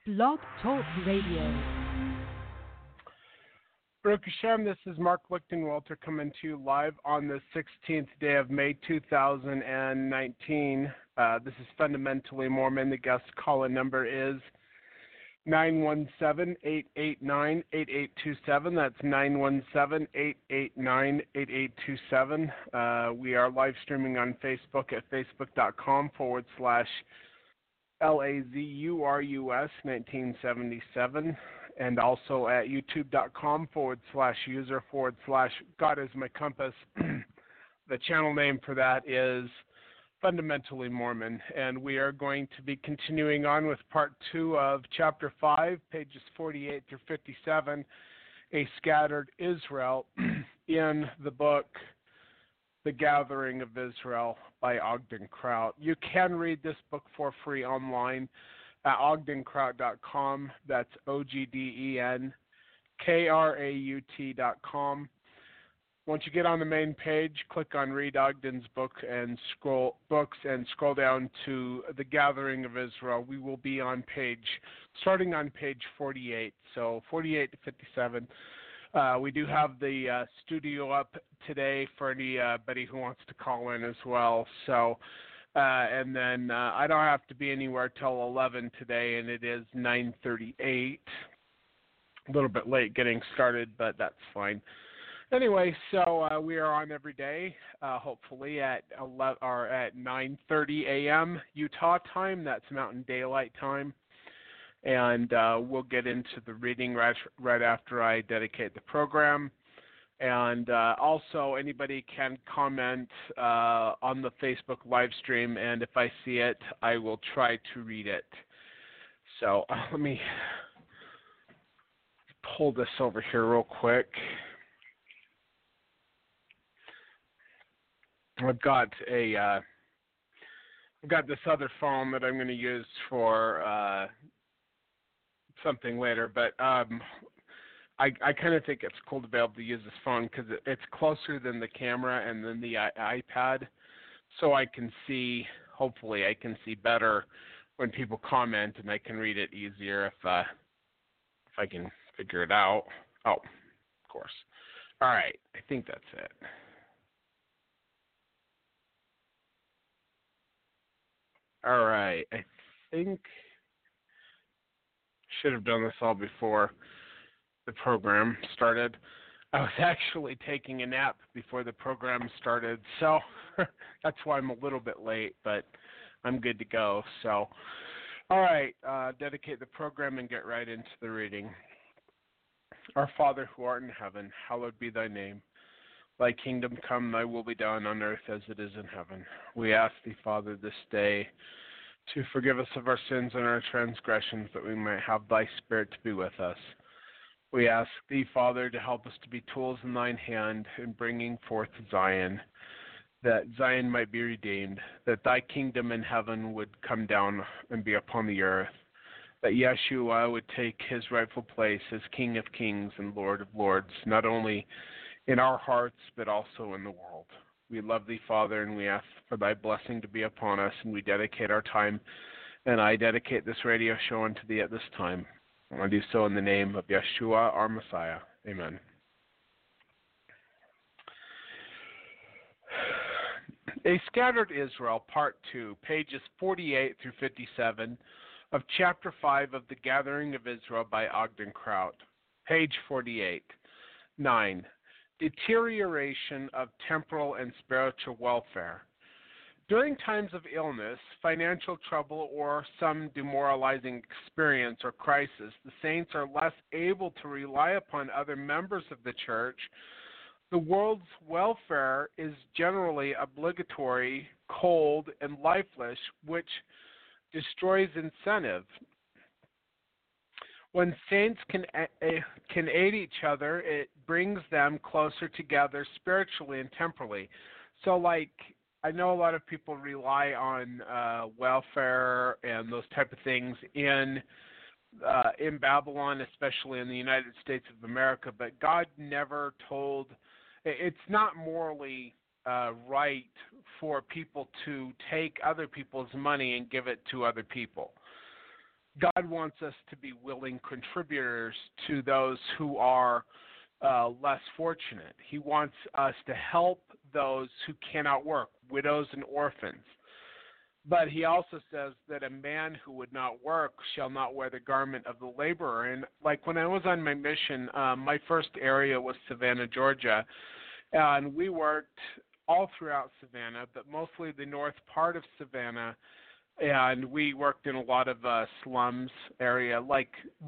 Blog Talk Radio. Baruch Hashem, this is Mark Lichtenwalter coming to you live on the 16th day of May 2019. This is Fundamentally Mormon. The guest call-in number is 917-889-8827. That's 917-889-8827. We are live streaming on Facebook at facebook.com/LAZURUS 1977. And also at youtube.com/user/God is my compass. The channel name for that is Fundamentally Mormon. And we are going to be continuing on with part 2 of chapter 5, pages 48 through 57, A Scattered Israel, in the book The Gathering of Israel by Ogden Kraut. You can read this book for free online at ogdenkraut.com. That's OGDENKRAUT.com. Once you get on the main page, click on Read Ogden's book and scroll down to The Gathering of Israel. We will be starting on page 48, so 48 to 57. We do have the studio up today for anybody who wants to call in as well. So. And then I don't have to be anywhere till 11 today, and it is 9:38. A little bit late getting started, but that's fine. Anyway, so we are on every day, hopefully at 9:30 a.m. Utah time. That's Mountain Daylight Time. And we'll get into the reading right after I dedicate the program. And also, anybody can comment on the Facebook live stream, and if I see it, I will try to read it. So let me pull this over here real quick. I've got this other phone that I'm going to use for something later, but I kind of think it's cool to be able to use this phone because it's closer than the camera and then the iPad, so I can see, hopefully I can see better when people comment, and I can read it easier if I can figure it out. Oh, of course. All right, I think that's it. All right, I think should have done this all before the program started. I was actually taking a nap before the program started, so that's why I'm a little bit late, but I'm good to go. So, all right, dedicate the program and get right into the reading. Our Father who art in heaven, hallowed be thy name. Thy kingdom come, thy will be done on earth as it is in heaven. We ask thee, Father, this day to forgive us of our sins and our transgressions, that we might have thy Spirit to be with us. We ask thee, Father, to help us to be tools in thine hand in bringing forth Zion, that Zion might be redeemed, that thy kingdom in heaven would come down and be upon the earth, that Yeshua would take his rightful place as King of kings and Lord of lords, not only in our hearts, but also in the world. We love thee, Father, and we ask for thy blessing to be upon us, and we dedicate our time, and I dedicate this radio show unto thee at this time. I do so in the name of Yeshua, our Messiah. Amen. A Scattered Israel, Part 2, pages 48 through 57 of Chapter 5 of The Gathering of Israel by Ogden Kraut. Page 48. 9. Deterioration of temporal and spiritual welfare. During times of illness, financial trouble, or some demoralizing experience or crisis, the saints are less able to rely upon other members of the church. The world's welfare is generally obligatory, cold, and lifeless, which destroys incentive. When saints can aid each other, it brings them closer together spiritually and temporally. So, I know a lot of people rely on welfare and those type of things in Babylon, especially in the United States of America, but God never told, it's not morally right for people to take other people's money and give it to other people. God wants us to be willing contributors to those who are less fortunate. He wants us to help those who cannot work, widows and orphans. But he also says that a man who would not work shall not wear the garment of the laborer. And like when I was on my mission, my first area was Savannah, Georgia, and we worked all throughout Savannah, but mostly the north part of Savannah. And we worked in a lot of slums area, like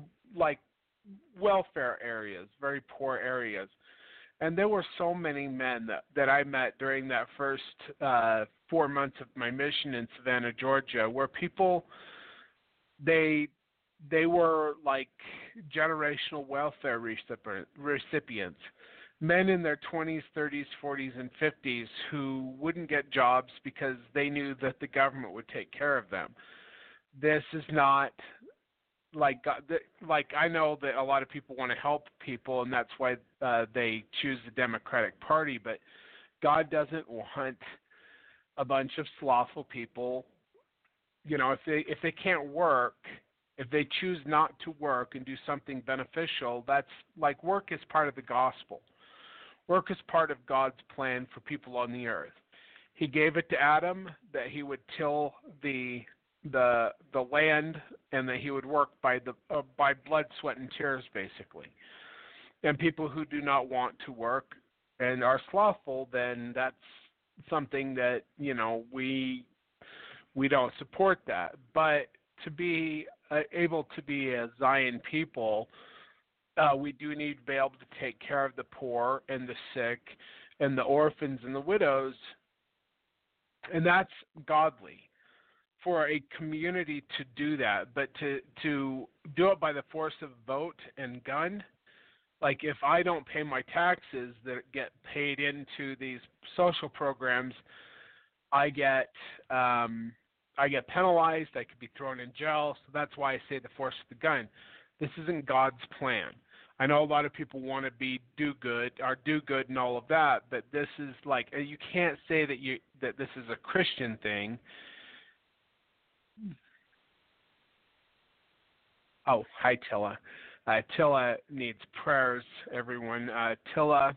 welfare areas, very poor areas. And there were so many men that I met during that first 4 months of my mission in Savannah, Georgia, where people they were like generational welfare recipients, men in their 20s, 30s, 40s, and 50s who wouldn't get jobs because they knew that the government would take care of them. This is not like I know that a lot of people want to help people, and that's why they choose the Democratic Party. But God doesn't want a bunch of slothful people. You know, if they can't work, if they choose not to work and do something beneficial, that's like work is part of the gospel. Work is part of God's plan for people on the earth. He gave it to Adam that he would till the land, and that he would work by blood, sweat, and tears, basically. And people who do not want to work and are slothful, then that's something that we don't support that. But to be able to be a Zion people, we do need to be able to take care of the poor and the sick and the orphans and the widows, and that's godly for a community to do that. But to do it by the force of vote and gun, like if I don't pay my taxes that get paid into these social programs, I get penalized. I could be thrown in jail. So that's why I say the force of the gun. This isn't God's plan. I know a lot of people want to do good and all of that, but this is like, you can't say that this is a Christian thing. Oh, hi, Tilla. Tilla needs prayers, everyone. Tilla,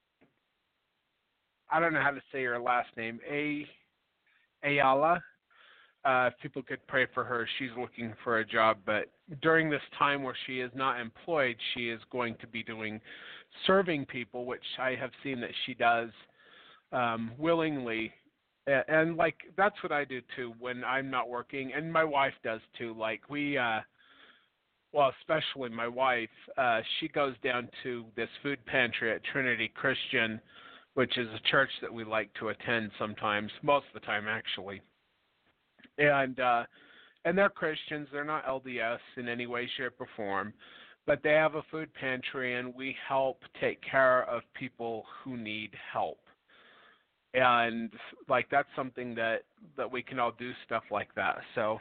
I don't know how to say your last name. Ayala. If people could pray for her, she's looking for a job. But during this time where she is not employed, she is going to be serving people, which I have seen that she does willingly. And like that's what I do too when I'm not working, and my wife does too. Like especially my wife, she goes down to this food pantry at Trinity Christian, which is a church that we like to attend sometimes, most of the time actually. And they're Christians. They're not LDS in any way, shape, or form, but they have a food pantry, and we help take care of people who need help. And like that's something that we can all do stuff like that. So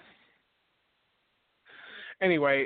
anyway,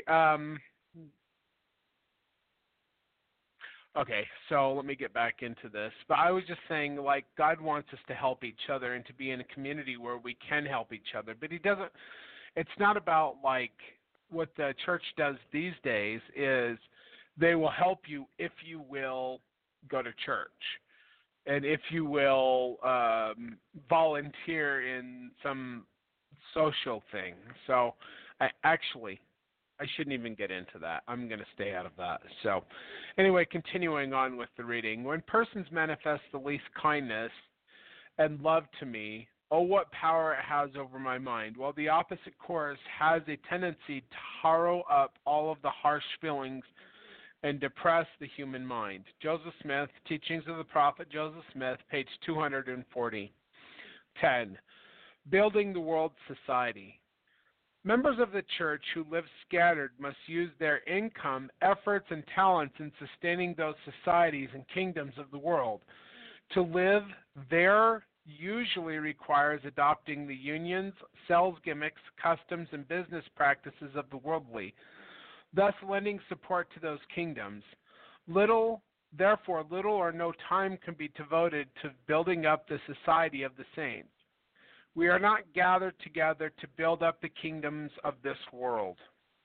okay, so let me get back into this. But I was just saying, like, God wants us to help each other and to be in a community where we can help each other. But it's not about, like, what the church does these days is they will help you if you will go to church and if you will volunteer in some social thing. So I shouldn't even get into that. I'm going to stay out of that. So anyway, continuing on with the reading. When persons manifest the least kindness and love to me, oh, what power it has over my mind. While the opposite course has a tendency to harrow up all of the harsh feelings and depress the human mind. Joseph Smith, Teachings of the Prophet Joseph Smith, page 240. 10. Building the world society. Members of the church who live scattered must use their income, efforts, and talents in sustaining those societies and kingdoms of the world. To live there usually requires adopting the unions, sales gimmicks, customs, and business practices of the worldly, thus lending support to those kingdoms. Therefore, little or no time can be devoted to building up the society of the saints. We are not gathered together to build up the kingdoms of this world.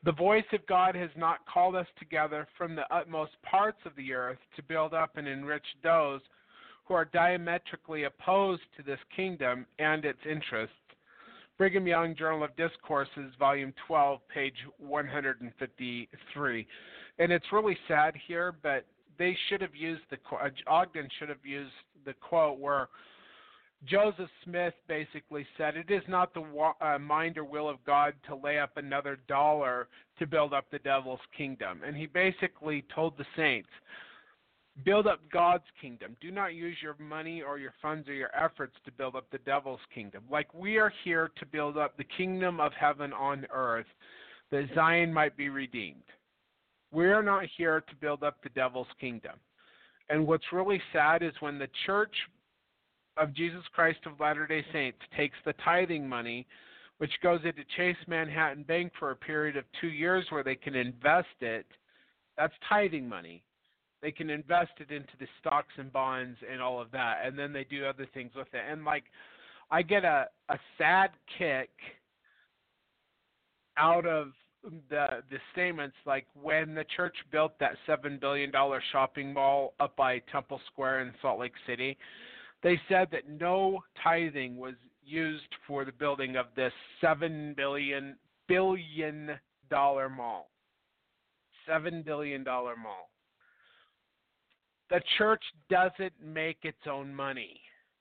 The voice of God has not called us together from the utmost parts of the earth to build up and enrich those who are diametrically opposed to this kingdom and its interests. Brigham Young Journal of Discourses, Volume 12, page 153. And it's really sad here, but they should have used Ogden should have used the quote where Joseph Smith basically said, "It is not the mind or will of God to lay up another dollar to build up the devil's kingdom." And he basically told the saints, build up God's kingdom. Do not use your money or your funds or your efforts to build up the devil's kingdom. Like we are here to build up the kingdom of heaven on earth, that Zion might be redeemed. We are not here to build up the devil's kingdom. And what's really sad is when the Church of Jesus Christ of Latter-day Saints takes the tithing money, which goes into Chase Manhattan Bank for a period of 2 years where they can invest it. That's tithing money. They can invest it into the stocks and bonds and all of that, and then they do other things with it. And like, I get a sad kick out of the statements, like when the church built that $7 billion shopping mall up by Temple Square in Salt Lake City. They said that no tithing was used for the building of this $7 billion mall. $7 billion mall. The church doesn't make its own money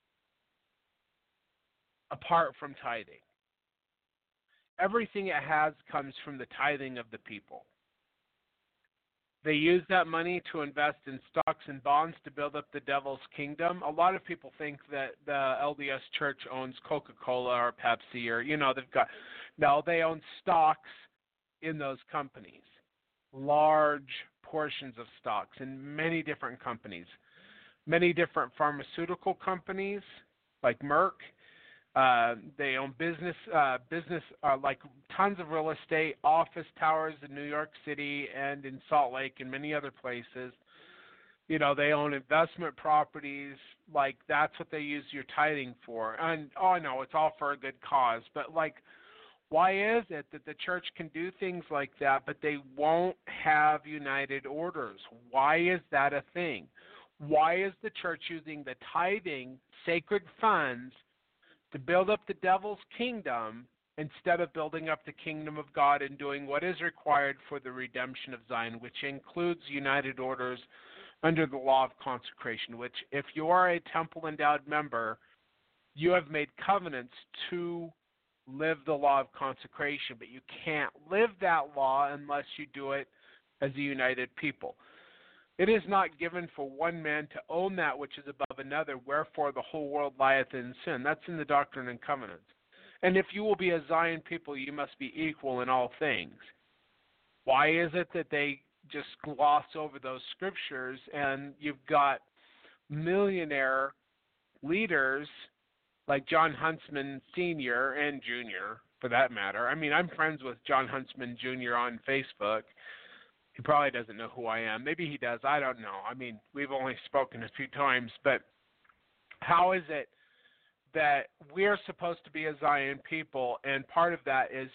apart from tithing. Everything it has comes from the tithing of the people. They use that money to invest in stocks and bonds to build up the devil's kingdom. A lot of people think that the LDS Church owns Coca-Cola or Pepsi or, they own stocks in those companies. Large portions of stocks in many different companies. Many different pharmaceutical companies like Merck. They own business like tons of real estate, office towers in New York City and in Salt Lake and many other places. They own investment properties. Like that's what they use your tithing for. And no, it's all for a good cause. But like, why is it that the church can do things like that, but they won't have united orders? Why is that a thing? Why is the church using the tithing sacred funds to build up the devil's kingdom instead of building up the kingdom of God and doing what is required for the redemption of Zion, which includes united orders under the law of consecration, which if you are a temple-endowed member, you have made covenants to live the law of consecration, but you can't live that law unless you do it as a united people. It is not given for one man to own that which is above another, wherefore the whole world lieth in sin. That's in the Doctrine and Covenants. And if you will be a Zion people, you must be equal in all things. Why is it that they just gloss over those scriptures and you've got millionaire leaders like John Huntsman Sr. and Jr., for that matter? I mean, I'm friends with John Huntsman Jr. on Facebook. He probably doesn't know who I am. Maybe he does. I don't know. I mean, we've only spoken a few times. But how is it that we're supposed to be a Zion people, and part of that is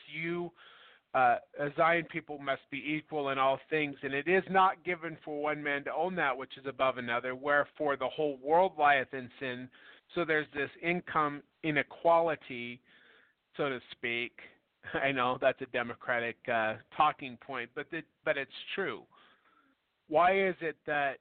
a Zion people must be equal in all things, and it is not given for one man to own that which is above another, wherefore the whole world lieth in sin. So there's this income inequality, so to speak. I know that's a Democratic talking point, but it's true. Why is it that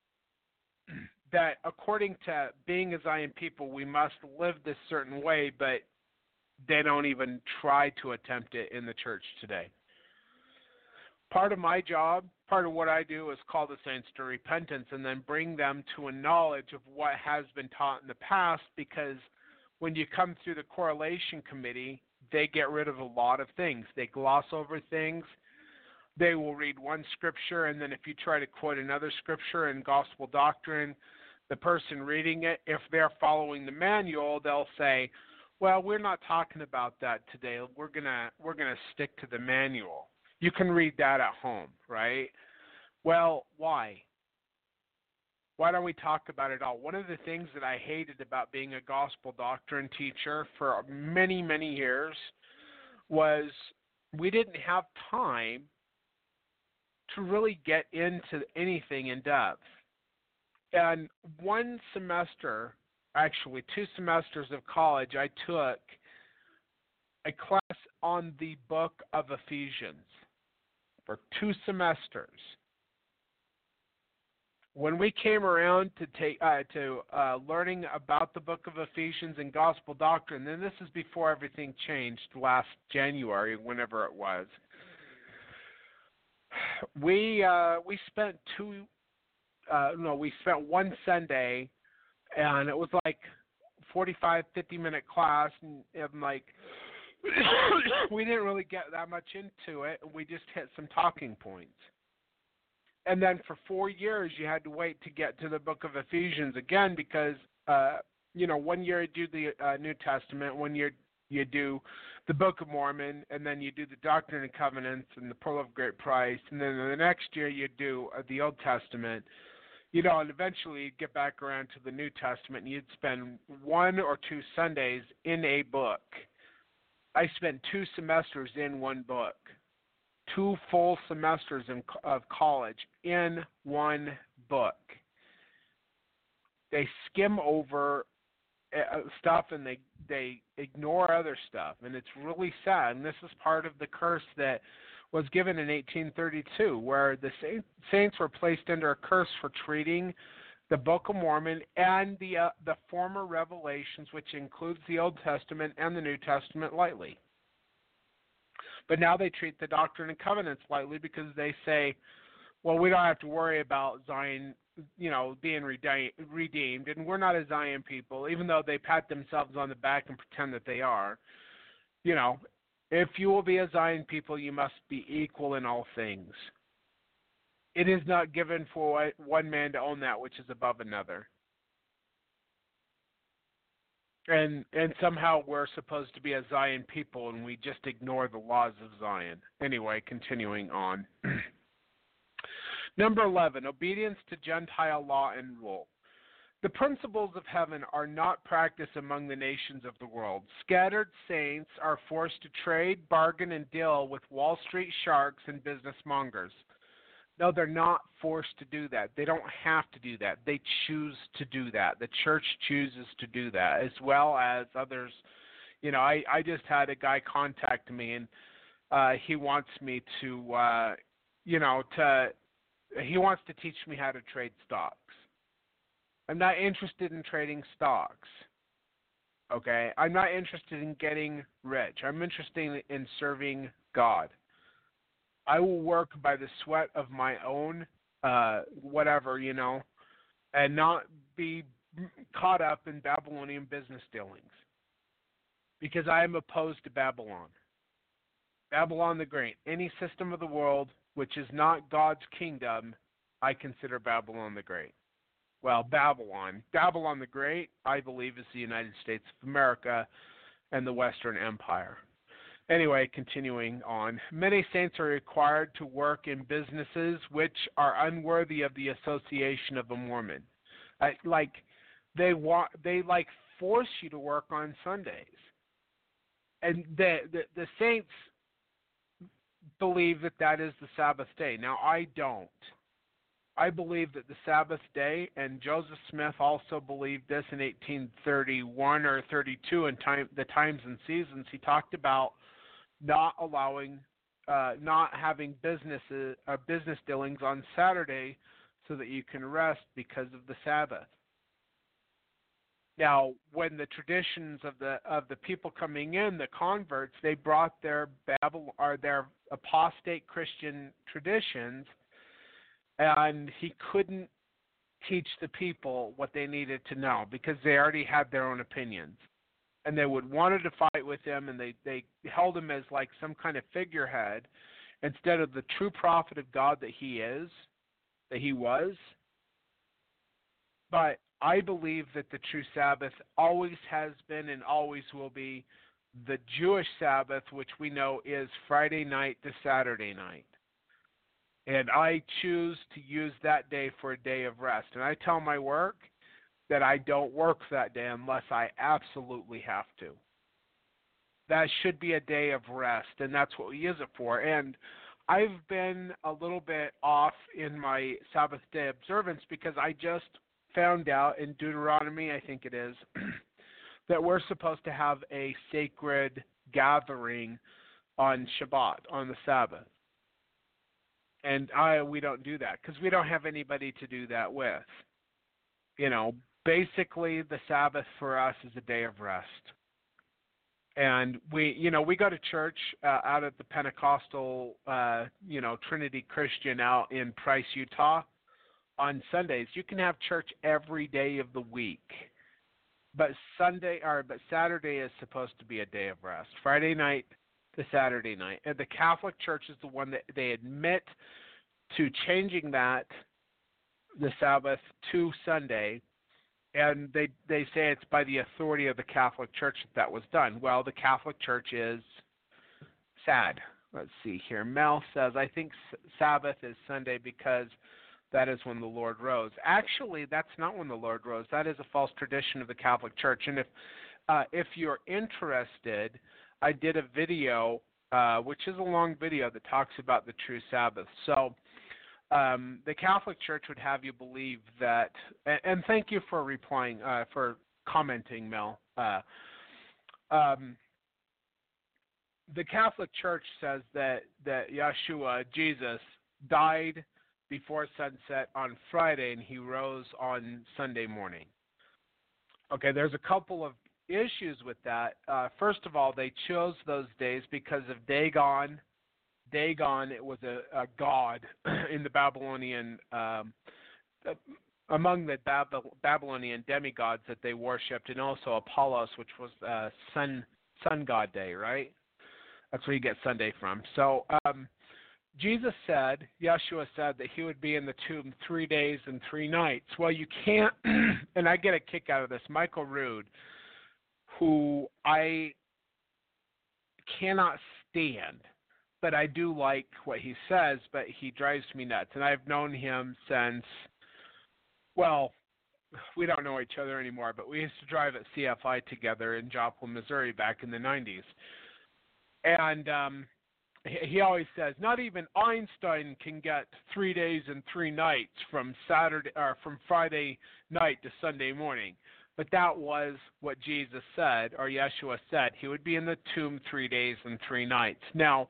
according to being a Zion people, we must live this certain way, but they don't even try to attempt it in the church today? Part of my job, part of what I do is call the saints to repentance and then bring them to a knowledge of what has been taught in the past, because when you come through the correlation committee, they get rid of a lot of things. They gloss over things. They will read one scripture, and then if you try to quote another scripture in gospel doctrine, the person reading it, if they're following the manual, they'll say, well, we're not talking about that today. We're gonna stick to the manual. You can read that at home, right? Well, why? Why don't we talk about it all? One of the things that I hated about being a gospel doctrine teacher for many, many years was we didn't have time to really get into anything in depth. And one semester, actually 2 semesters of college, I took a class on the book of Ephesians for 2 semesters. When we came around to learning about the book of Ephesians and gospel doctrine, then this is before everything changed last January, whenever it was. We spent one Sunday, and it was like 45-50 minute class, and like we didn't really get that much into it. We just hit some talking points. And then for 4 years, you had to wait to get to the book of Ephesians again because, 1 year you do the New Testament, 1 year you do the Book of Mormon, and then you do the Doctrine and Covenants and the Pearl of Great Price, and then the next year you do the Old Testament, and eventually you'd get back around to the New Testament, and you'd spend 1 or 2 Sundays in a book. I spent 2 semesters in one book. 2 full semesters of college in one book. They skim over stuff and they ignore other stuff, and it's really sad. And this is part of the curse that was given in 1832, where the saints were placed under a curse for treating the Book of Mormon and the former revelations, which includes the Old Testament and the New Testament, lightly. But now they treat the Doctrine and Covenants lightly because they say, well, we don't have to worry about Zion, being redeemed, and we're not a Zion people, even though they pat themselves on the back and pretend that they are. If you will be a Zion people, you must be equal in all things. It is not given for one man to own that which is above another. And somehow we're supposed to be a Zion people, and we just ignore the laws of Zion. Anyway, continuing on. Number 11, obedience to Gentile law and rule. The principles of heaven are not practiced among the nations of the world. Scattered saints are forced to trade, bargain, and deal with Wall Street sharks and business mongers. No, they're not forced to do that. They don't have to do that. They choose to do that. The church chooses to do that, as well as others. I just had a guy contact me, and he wants me to, he wants to teach me how to trade stocks. I'm not interested in trading stocks. Okay? I'm not interested in getting rich. I'm interested in serving God. I will work by the sweat of my own, and not be caught up in Babylonian business dealings. Because I am opposed to Babylon. Babylon the Great. Any system of the world which is not God's kingdom, I consider Babylon the Great. Well, Babylon the Great, I believe, is the United States of America and the Western Empire. Anyway, continuing on. Many saints are required to work in businesses which are unworthy of the association of a Mormon. They force you to work on Sundays. And the saints believe that is the Sabbath day. Now, I don't. I believe that the Sabbath day, and Joseph Smith also believed this in 1831 or 32 in the Times and Seasons. He talked about not having business dealings on Saturday so that you can rest because of the Sabbath. Now, when the traditions of the people coming in, the converts, they brought their apostate Christian traditions, and he couldn't teach the people what they needed to know because they already had their own opinions. And they wanted to fight with him, and they held him as like some kind of figurehead instead of the true prophet of God that he was. But I believe that the true Sabbath always has been and always will be the Jewish Sabbath, which we know is Friday night to Saturday night. And I choose to use that day for a day of rest. And I tell my work that I don't work that day unless I absolutely have to. that should be a day of rest, and that's what we use it for. And I've been a little bit off in my Sabbath day observance because I just found out in Deuteronomy, I think it is, that we're supposed to have a sacred gathering on Shabbat, on the Sabbath. And we don't do that because we don't have anybody to do that with. You know, basically the Sabbath for us is a day of rest. And we go to church out at the Pentecostal, Trinity Christian out in Price, Utah on Sundays. You can have church every day of the week. But Saturday is supposed to be a day of rest. Friday night to Saturday night. And the Catholic Church is the one that they admit to changing that, the Sabbath, to Sunday. And they say it's by the authority of the Catholic Church that was done. Well, the Catholic Church is sad. Let's see here. Mel says, I think Sabbath is Sunday because that is when the Lord rose. Actually, that's not when the Lord rose. That is a false tradition of the Catholic Church. And if you're interested, I did a video, which is a long video that talks about the true Sabbath. So the Catholic Church would have you believe that, and thank you for replying, for commenting, Mel. The Catholic Church says that Yeshua, Jesus, died before sunset on Friday and he rose on Sunday morning. Okay, there's a couple of issues with that. First of all, they chose those days because of Dagon. Dagon, it was a god in the Babylonian, among the Babylonian demigods that they worshipped, and also Apollos, which was sun god day, right? That's where you get Sunday from. So Yeshua said that he would be in the tomb 3 days and 3 nights. Well, you can't, and I get a kick out of this, Michael Rood, who I cannot stand, but I do like what he says, but he drives me nuts. And I've known him since, well, we don't know each other anymore, but we used to drive at CFI together in Joplin, Missouri back in the 90s. And he always says, not even Einstein can get 3 days and 3 nights from Friday night to Sunday morning. But that was what Jesus said, or Yeshua said. He would be in the tomb 3 days and 3 nights. Now,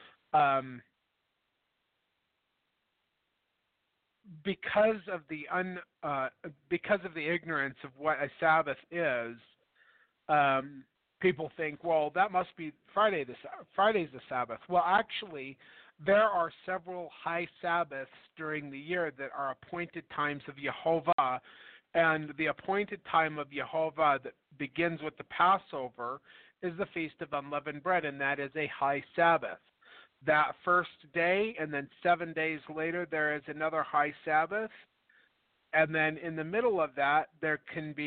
because of the ignorance of what a Sabbath is, people think, well, that must be Friday's the Sabbath. Well, actually, there are several high Sabbaths during the year that are appointed times of Yehovah, and the appointed time of Yehovah that begins with the Passover is the Feast of Unleavened Bread, and that is a high Sabbath. That first day, and then 7 days later, there is another high Sabbath, and then in the middle of that, there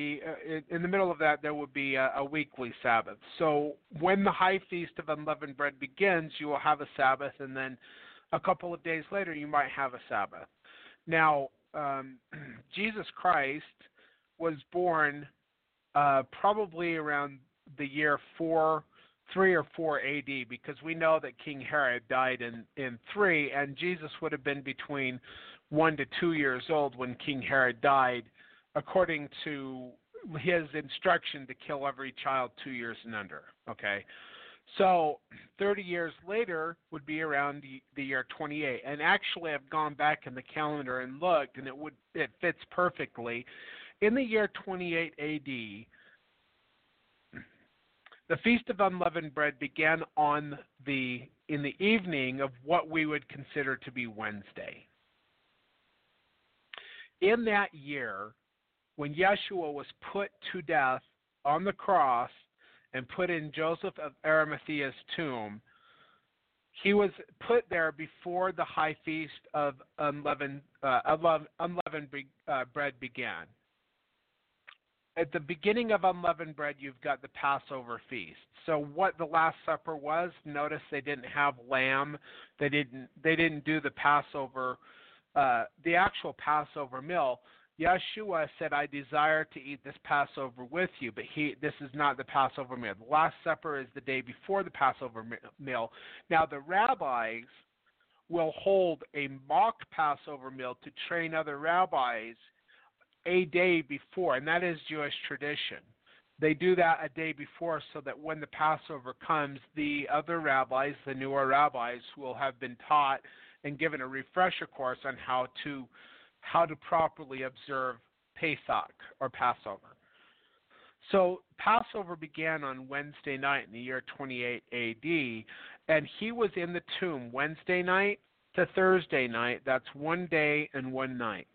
would be a weekly Sabbath. So when the high Feast of Unleavened Bread begins, you will have a Sabbath, and then a couple of days later, you might have a Sabbath. Now, Jesus Christ was born probably around the year 3 or 4 AD, because we know that King Herod died in 3, and Jesus would have been between 1 to 2 years old when King Herod died, according to his instruction to kill every child 2 years and under. Okay, so 30 years later would be around the year 28, and actually I've gone back in the calendar and looked, and it fits perfectly. In the year 28 AD, the Feast of Unleavened Bread began in the evening of what we would consider to be Wednesday. In that year, when Yeshua was put to death on the cross and put in Joseph of Arimathea's tomb, he was put there before the high feast of unleavened bread began. At the beginning of unleavened bread, you've got the Passover feast. So what the Last Supper was, notice they didn't have lamb. They didn't do the Passover, the actual Passover meal. Yeshua said, I desire to eat this Passover with you, but this is not the Passover meal. The Last Supper is the day before the Passover meal. Now, the rabbis will hold a mock Passover meal to train other rabbis a day before, and that is Jewish tradition. They do that a day before so that when the Passover comes, the other rabbis, the newer rabbis, will have been taught and given a refresher course on how to properly observe Pesach or Passover. So Passover began on Wednesday night in the year 28 AD, and he was in the tomb Wednesday night to Thursday night. That's one day and one night.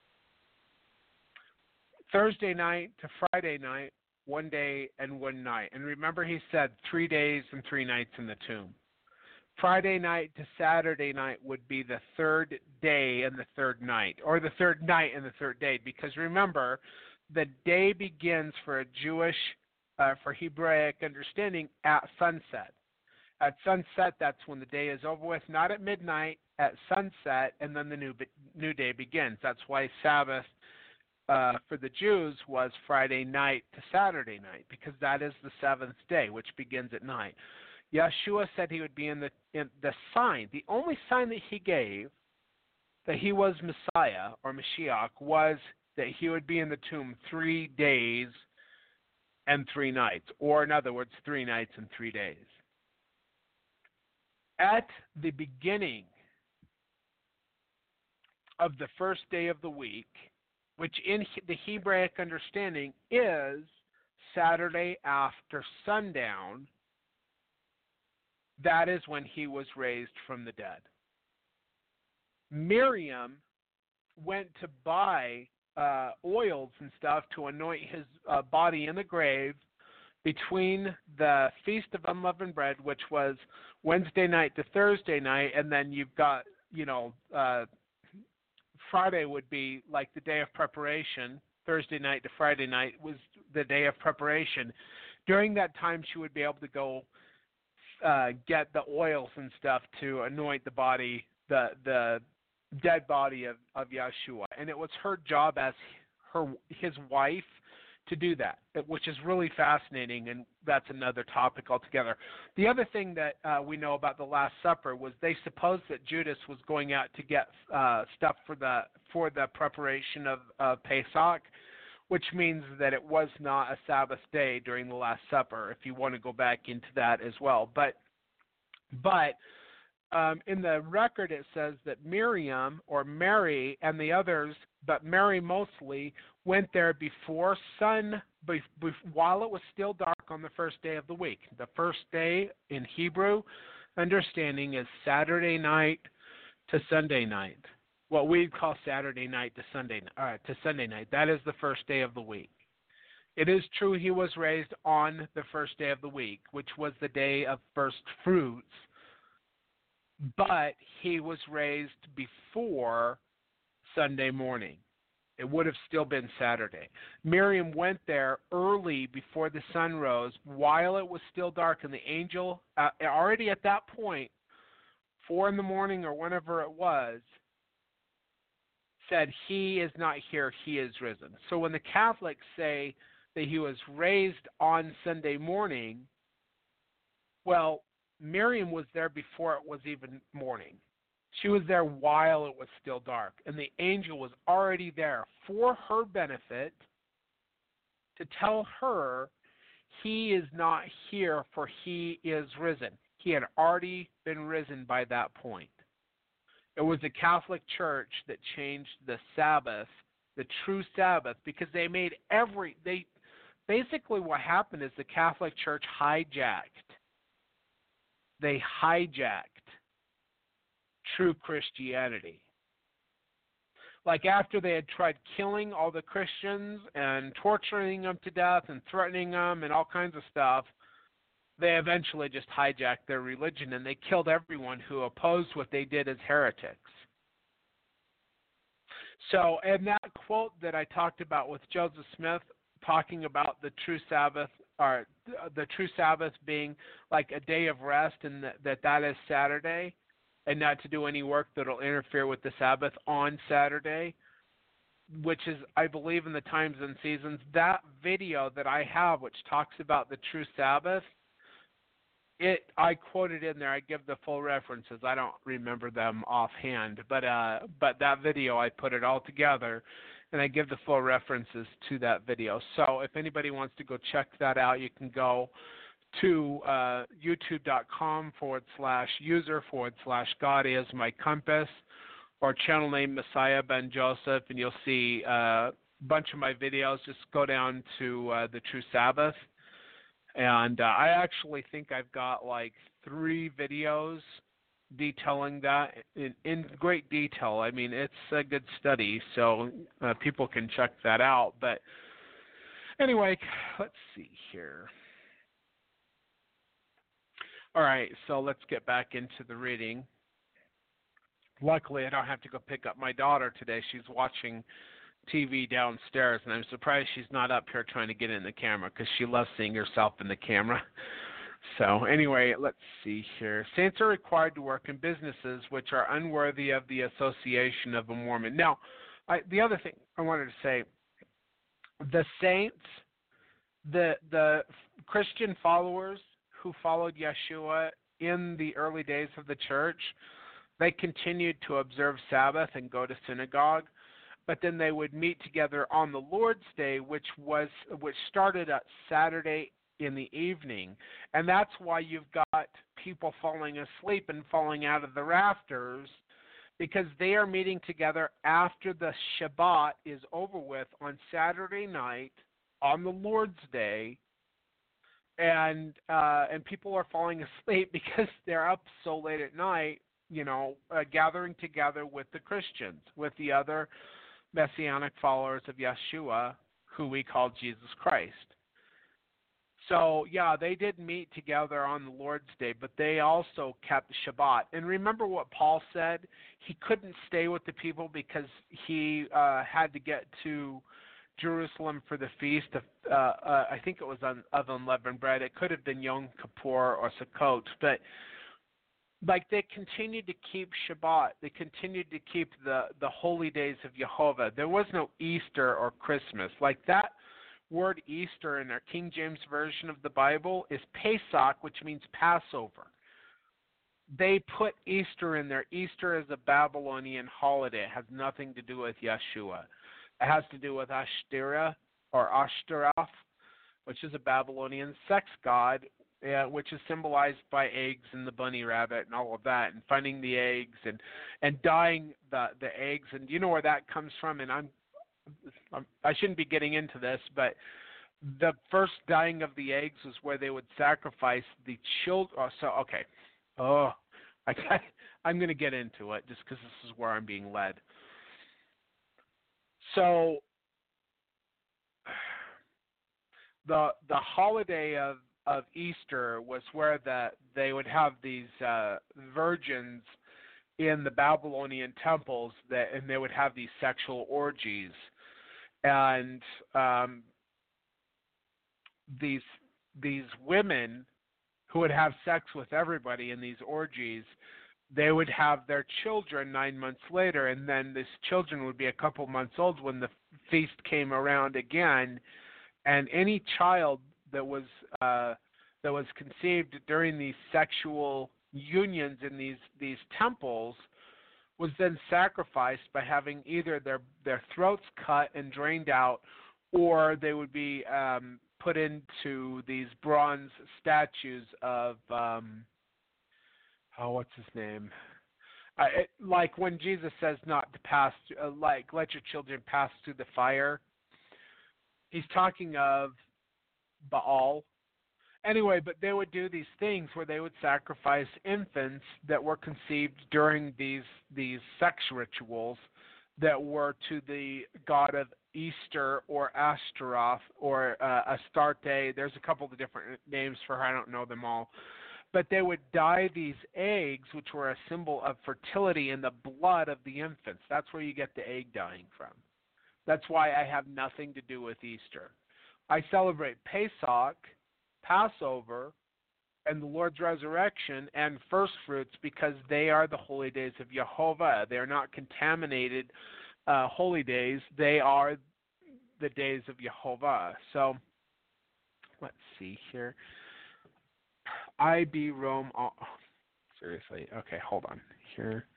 Thursday night to Friday night, one day and one night. And remember, he said 3 days and 3 nights in the tomb. Friday night to Saturday night would be the third day and the third night, or the third night and the third day, because remember, the day begins for a Jewish, for Hebraic understanding, at sunset. At sunset, that's when the day is over with, not at midnight, at sunset, and then the new day begins. That's why Sabbath for the Jews was Friday night to Saturday night, because that is the seventh day, which begins at night. Yeshua said he would be in the sign. The only sign that he gave that he was Messiah or Mashiach was that he would be in the tomb 3 days and 3 nights, or in other words, 3 nights and 3 days. At the beginning of the first day of the week, which in the Hebraic understanding is Saturday after sundown, that is when he was raised from the dead. Miriam went to buy oils and stuff to anoint his body in the grave between the Feast of Unleavened Bread, which was Wednesday night to Thursday night, and then you've got, Friday would be like the day of preparation. Thursday night to Friday night was the day of preparation. During that time, she would be able to go get the oils and stuff to anoint the body, the dead body of Yeshua. And it was her job as his wife to do that, which is really fascinating, and that's another topic altogether. The other thing that we know about the Last Supper was they supposed that Judas was going out to get stuff for the preparation of Pesach, which means that it was not a Sabbath day during the Last Supper, if you want to go back into that as well. But in the record it says that Miriam or Mary and the others, but Mary mostly, went there before while it was still dark on the first day of the week. The first day in Hebrew understanding is Saturday night to Sunday night. What we call Saturday night to Sunday night. That is the first day of the week. It is true he was raised on the first day of the week, which was the day of first fruits, but he was raised before Sunday morning. It would have still been Saturday. Miriam went there early before the sun rose while it was still dark, and the angel, already at that point, 4 in the morning or whenever it was, said, he is not here, he is risen. So when the Catholics say that he was raised on Sunday morning, well, Miriam was there before it was even morning. She was there while it was still dark, and the angel was already there for her benefit to tell her he is not here, for he is risen. He had already been risen by that point. It was the Catholic Church that changed the Sabbath, the true Sabbath, because basically what happened is the Catholic Church hijacked true Christianity. Like after they had tried killing all the Christians and torturing them to death and threatening them and all kinds of stuff, they eventually just hijacked their religion, and they killed everyone who opposed what they did as heretics. So, and that quote that I talked about with Joseph Smith, talking about the true Sabbath, or the true Sabbath being like a day of rest, and that is Saturday, and not to do any work that will interfere with the Sabbath on Saturday. which is, I believe, in the Times and Seasons. That video that I have, which talks about the true Sabbath, I quoted in there. I give the full references. I don't remember them offhand, but that video, I put it all together, and I give the full references to that video. So if anybody wants to go check that out, you can go to youtube.com/user/God is my compass, or channel name Messiah Ben Joseph, and you'll see a bunch of my videos. Just go down to the True Sabbath, and I actually think I've got like 3 videos detailing that in great detail. I mean, it's a good study, so people can check that out. But anyway, let's see here. All right, so let's get back into the reading. Luckily, I don't have to go pick up my daughter today. She's watching TV downstairs, and I'm surprised she's not up here trying to get in the camera because she loves seeing herself in the camera. So anyway, let's see here. Saints are required to work in businesses which are unworthy of the association of a Mormon. Now, the other thing I wanted to say, the saints, the Christian followers who followed Yeshua in the early days of the church, they continued to observe Sabbath and go to synagogue, but then they would meet together on the Lord's Day, which started at Saturday in the evening. And that's why you've got people falling asleep and falling out of the rafters, because they are meeting together after the Shabbat is over with on Saturday night on the Lord's Day, and people are falling asleep because they're up so late at night, gathering together with the Christians, with the other Messianic followers of Yeshua, who we call Jesus Christ. So, yeah, they did meet together on the Lord's Day, but they also kept Shabbat. And remember what Paul said? He couldn't stay with the people because he had to get to Jerusalem for the feast of, I think it was of unleavened bread. It could have been Yom Kippur or Sukkot, but they continued to keep Shabbat. They continued to keep the holy days of Jehovah. There was no Easter or Christmas. Like that word Easter in our King James Version of the Bible is Pesach, which means Passover. They put Easter in there. Easter is a Babylonian holiday. It has nothing to do with Yeshua. It has to do with Ashtoreth or Ashtaroth, which is a Babylonian sex god, which is symbolized by eggs and the bunny rabbit and all of that, and finding the eggs and dyeing the eggs. And you know where that comes from? And I shouldn't be getting into this, but the first dyeing of the eggs was where they would sacrifice the children. I'm going to get into it just because this is where I'm being led. So the holiday of Easter was where they would have these virgins in the Babylonian temples and they would have these sexual orgies, and these women who would have sex with everybody in these orgies, they would have their children 9 months later, and then these children would be a couple months old when the feast came around again, and any child that was conceived during these sexual unions in these temples was then sacrificed by having either their throats cut and drained out, or they would be put into these bronze statues of what's his name? Like when Jesus says not to pass, like let your children pass through the fire. He's talking of Baal. Anyway, but they would do these things where they would sacrifice infants that were conceived during these sex rituals that were to the god of Easter or Ashtaroth or Astarte. There's a couple of different names for her. I don't know them all. But they would dye these eggs, which were a symbol of fertility, in the blood of the infants. That's where you get the egg dyeing from. That's why I have nothing to do with Easter. I celebrate Pesach, Passover, and the Lord's resurrection and first fruits because they are the holy days of Jehovah. They are not contaminated holy days, they are the days of Jehovah. So let's see here. I be Rome. Oh, seriously. Okay, hold on here.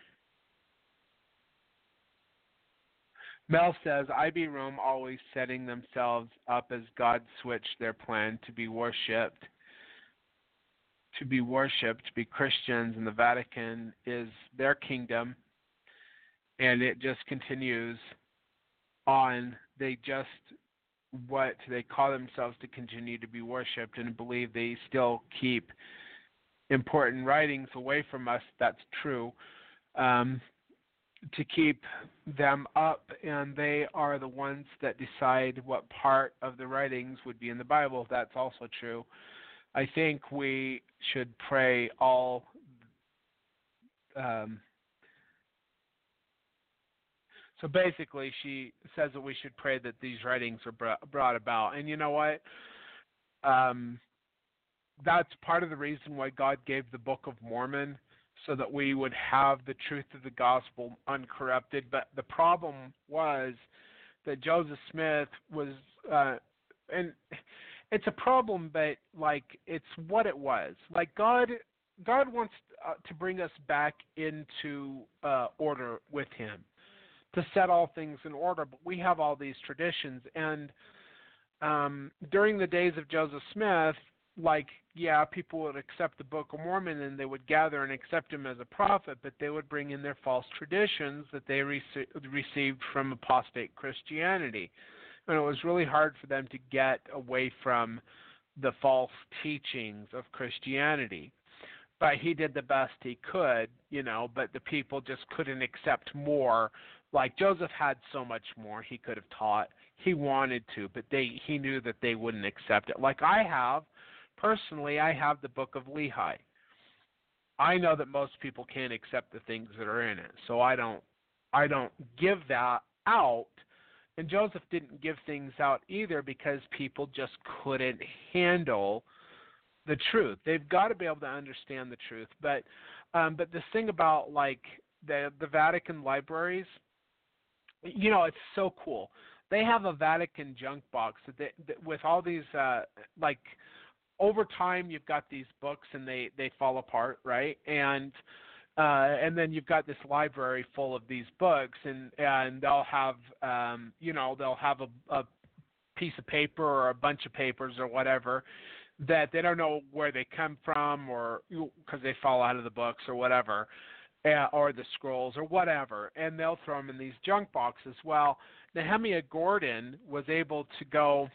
Mel says, I be Rome always setting themselves up as God switched their plan to be worshipped, to be Christians, and the Vatican is their kingdom, and it just continues on. They just what they call themselves to continue to be worshipped and believe they still keep important writings away from us. That's true. To keep them up, and they are the ones that decide what part of the writings would be in the Bible. That's also true. I think we should pray all. So basically, she says that we should pray that these writings are brought about. And you know what? That's part of the reason why God gave the Book of Mormon, so that we would have the truth of the gospel uncorrupted. But the problem was that Joseph Smith was, and it's a problem, but like it's what it was. Like God wants to bring us back into order with Him, to set all things in order. But we have all these traditions, and during the days of Joseph Smith, like, yeah, people would accept the Book of Mormon and they would gather and accept him as a prophet, but they would bring in their false traditions that they received from apostate Christianity. And it was really hard for them to get away from the false teachings of Christianity. But he did the best he could, but the people just couldn't accept more. Like Joseph had so much more he could have taught. He wanted to, but he knew that they wouldn't accept it. Like personally, I have the Book of Lehi. I know that most people can't accept the things that are in it, so I don't give that out. And Joseph didn't give things out either because people just couldn't handle the truth. They've got to be able to understand the truth. But the thing about like the Vatican libraries, it's so cool. They have a Vatican junk box that with all these like. Over time, you've got these books, and they fall apart, right? And then you've got this library full of these books, and they'll have they'll have a piece of paper or a bunch of papers or whatever that they don't know where they come from, or because they fall out of the books or whatever, or the scrolls or whatever, and they'll throw them in these junk boxes. Well, Nehemiah Gordon was able to go.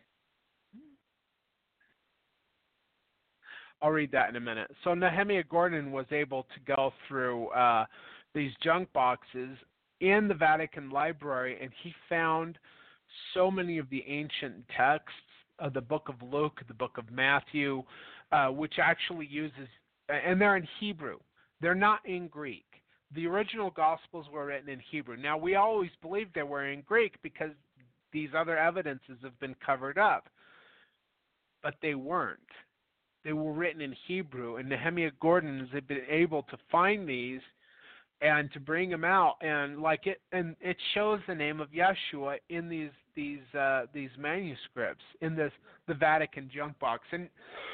I'll read that in a minute. So Nehemiah Gordon was able to go through these junk boxes in the Vatican Library, and he found so many of the ancient texts of the Book of Luke, the Book of Matthew, which actually uses, and they're in Hebrew. They're not in Greek. The original Gospels were written in Hebrew. Now, we always believed they were in Greek because these other evidences have been covered up, but they weren't. They were written in Hebrew, and Nehemiah Gordon has been able to find these and to bring them out, and it shows the name of Yeshua in these manuscripts in the Vatican junk box. And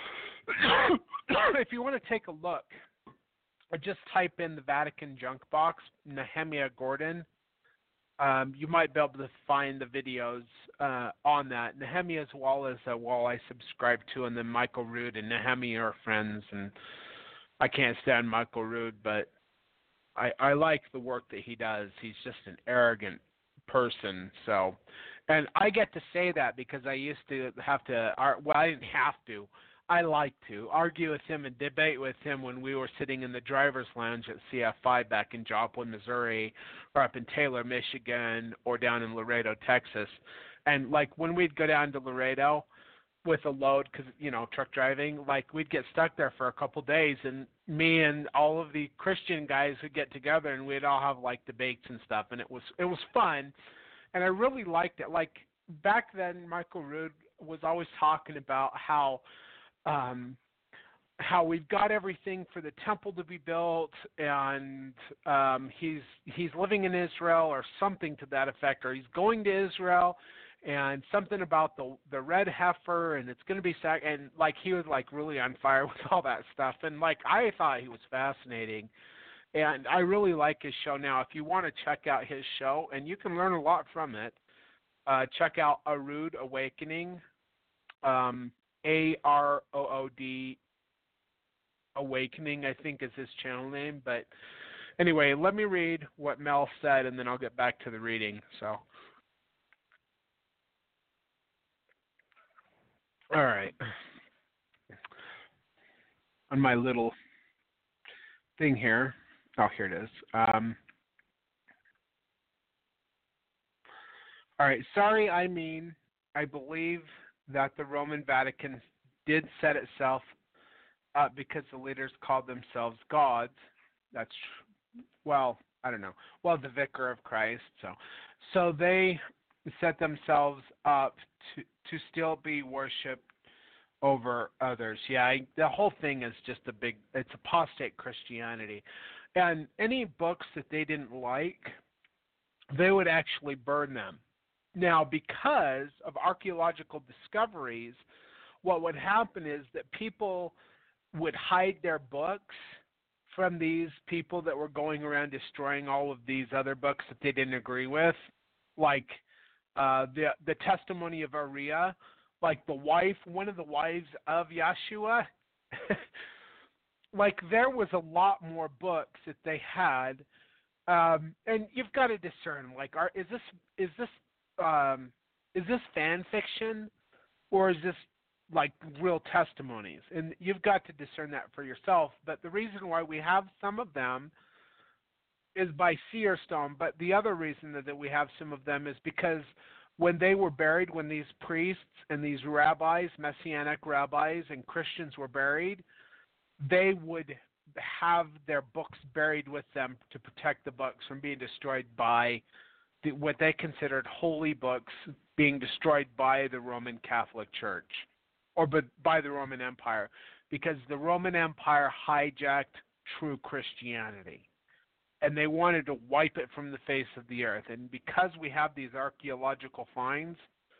if you want to take a look, just type in the Vatican junk box, Nehemiah Gordon. You might be able to find the videos on that. Nehemiah's wall is a wall I subscribe to, and then Michael Rood and Nehemiah are friends, and I can't stand Michael Rood, but I like the work that he does. He's just an arrogant person. So, and I get to say that because I used to have to, I didn't have to. I like to argue with him and debate with him when we were sitting in the driver's lounge at CF5 back in Joplin, Missouri, or up in Taylor, Michigan, or down in Laredo, Texas. And like when we'd go down to Laredo with a load, because truck driving, like we'd get stuck there for a couple days, and me and all of the Christian guys would get together, and we'd all have like debates and stuff, and it was fun, and I really liked it. Like back then, Michael Rood was always talking about how how we've got everything for the temple to be built, and he's living in Israel or something to that effect, or he's going to Israel, and something about the red heifer, and it's going to be and like he was like really on fire with all that stuff, and like I thought he was fascinating, and I really like his show. Now, if you want to check out his show, and you can learn a lot from it, check out A Rude Awakening, AROOD Awakening, I think is his channel name. But anyway, let me read what Mel said, and then I'll get back to the reading. So, all right, on my little thing here. Oh, here it is. All right, sorry, I believe that the Roman Vatican did set itself up because the leaders called themselves gods. That's, well, I don't know. Well, the Vicar of Christ. So they set themselves up to still be worshipped over others. Yeah, the whole thing is just it's apostate Christianity. And any books that they didn't like, they would actually burn them. Now, because of archaeological discoveries, what would happen is that people would hide their books from these people that were going around destroying all of these other books that they didn't agree with, like the Testimony of Ariah, like one of the wives of Yeshua. Like there was a lot more books that they had, and you've got to discern. Like, is this fan fiction, or is this like real testimonies? And you've got to discern that for yourself. But the reason why we have some of them is by seer stone. But the other reason that we have some of them is because when they were buried, when these priests and these rabbis, Messianic rabbis and Christians were buried, they would have their books buried with them to protect the books from being destroyed by what they considered holy books being destroyed by the Roman Catholic Church or by the Roman Empire, because the Roman Empire hijacked true Christianity and they wanted to wipe it from the face of the earth. And because we have these archaeological finds,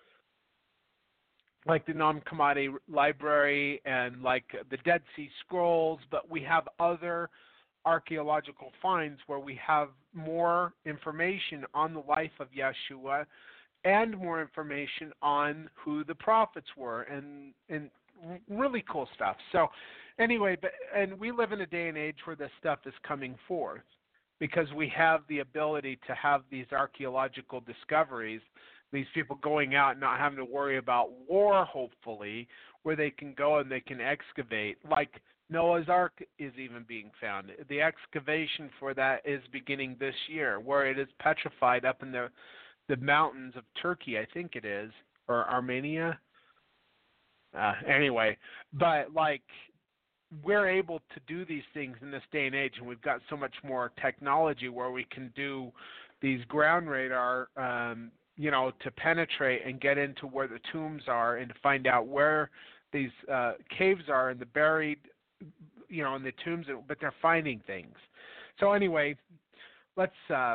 like the Nag Hammadi Library and like the Dead Sea Scrolls, but we have other archaeological finds where we have more information on the life of Yeshua and more information on who the prophets were, and really cool stuff. So anyway, and we live in a day and age where this stuff is coming forth because we have the ability to have these archaeological discoveries, these people going out and not having to worry about war, hopefully, where they can go and they can excavate. Like Noah's Ark is even being found. The excavation for that is beginning this year, where it is petrified up in the mountains of Turkey, I think it is, or Armenia. Anyway, but like we're able to do these things in this day and age, and we've got so much more technology where we can do these ground radar, to penetrate and get into where the tombs are and to find out where these caves are and the buried, in the tombs, but they're finding things. So anyway, let's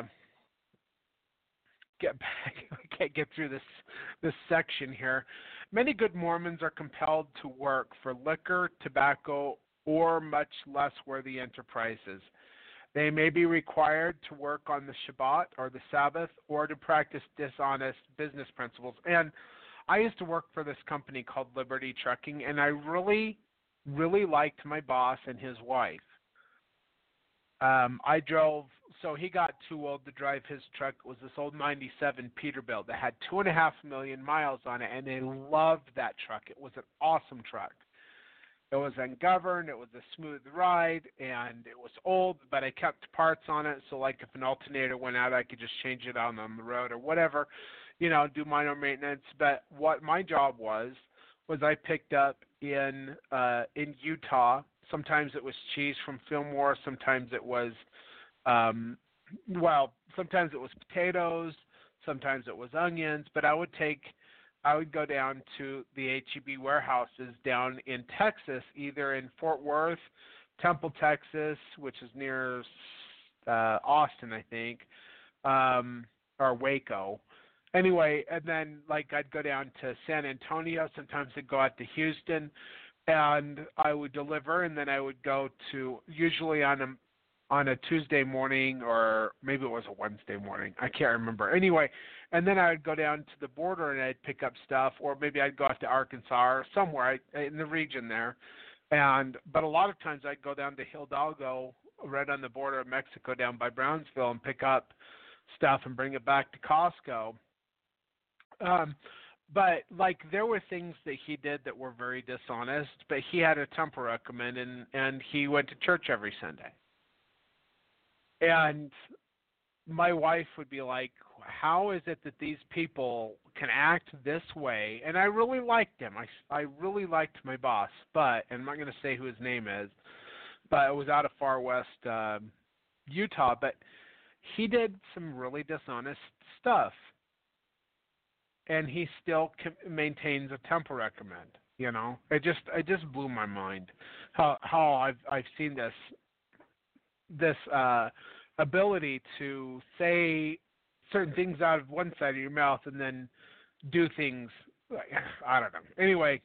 get back. We can't get through this section here. Many good Mormons are compelled to work for liquor, tobacco, or much less worthy enterprises. They may be required to work on the Shabbat or the Sabbath or to practice dishonest business principles. And I used to work for this company called Liberty Trucking, and I really, really liked my boss and his wife. I drove, so he got too old to drive his truck. It was this old 97 Peterbilt that had 2.5 million miles on it, and they loved that truck. It was an awesome truck. It was ungoverned, it was a smooth ride, and it was old, but I kept parts on it, so like if an alternator went out, I could just change it out on the road or whatever, do minor maintenance. But what my job was I picked up in Utah. Sometimes it was cheese from Fillmore, sometimes it was sometimes it was potatoes, sometimes it was onions, but I would take I would go down to the H-E-B warehouses down in Texas, either in Fort Worth, Temple, Texas, which is near Austin, I think, or Waco. Anyway, and then like I'd go down to San Antonio. Sometimes I'd go out to Houston, and I would deliver, and then I would go to usually on a Tuesday morning, or maybe it was a Wednesday morning. I can't remember. Anyway, and then I would go down to the border and I'd pick up stuff, or maybe I'd go out to Arkansas or somewhere in the region there. But a lot of times I'd go down to Hidalgo, right on the border of Mexico, down by Brownsville, and pick up stuff and bring it back to Costco. But like there were things that he did that were very dishonest, but he had a temperament, and he went to church every Sunday. And my wife would be like, how is it that these people can act this way? And I really liked him. I really liked my boss, but, and I'm not going to say who his name is, but it was out of far west Utah, but he did some really dishonest stuff. And he still maintains a temperament, you know. It just blew my mind how I've seen this ability to say certain things out of one side of your mouth and then do things, I don't know. Anyway,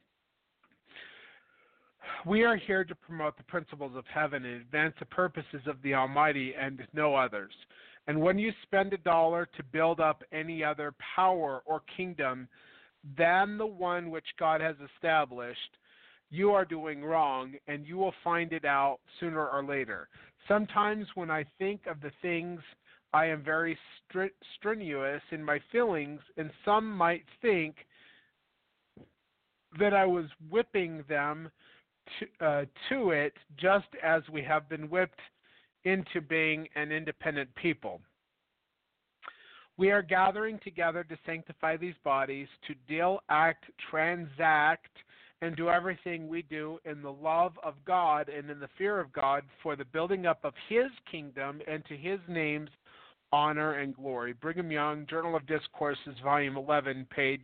we are here to promote the principles of heaven and advance the purposes of the Almighty and no others. And when you spend $1 to build up any other power or kingdom than the one which God has established, you are doing wrong, and you will find it out sooner or later. Sometimes when I think of the things, I am very strenuous in my feelings, and some might think that I was whipping them to it, just as we have been whipped into being an independent people. We are gathering together to sanctify these bodies, to deal, act, transact, and do everything we do in the love of God and in the fear of God for the building up of His kingdom and to His name's honor and glory. Brigham Young, Journal of Discourses, Volume 11, page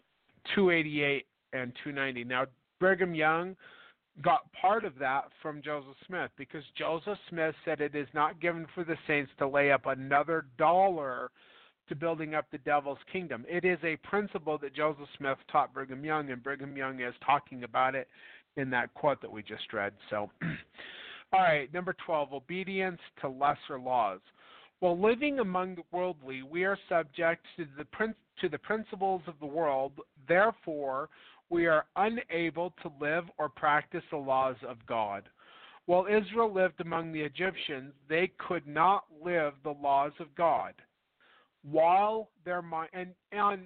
288 and 290. Now, Brigham Young got part of that from Joseph Smith, because Joseph Smith said it is not given for the saints to lay up another dollar to building up the devil's kingdom. It is a principle that Joseph Smith taught Brigham Young, and Brigham Young is talking about it in that quote that we just read. So, all right, number 12, obedience to lesser laws. While living among the worldly, we are subject to the principles of the world. Therefore, we are unable to live or practice the laws of God. While Israel lived among the Egyptians, they could not live the laws of God. While their mind, and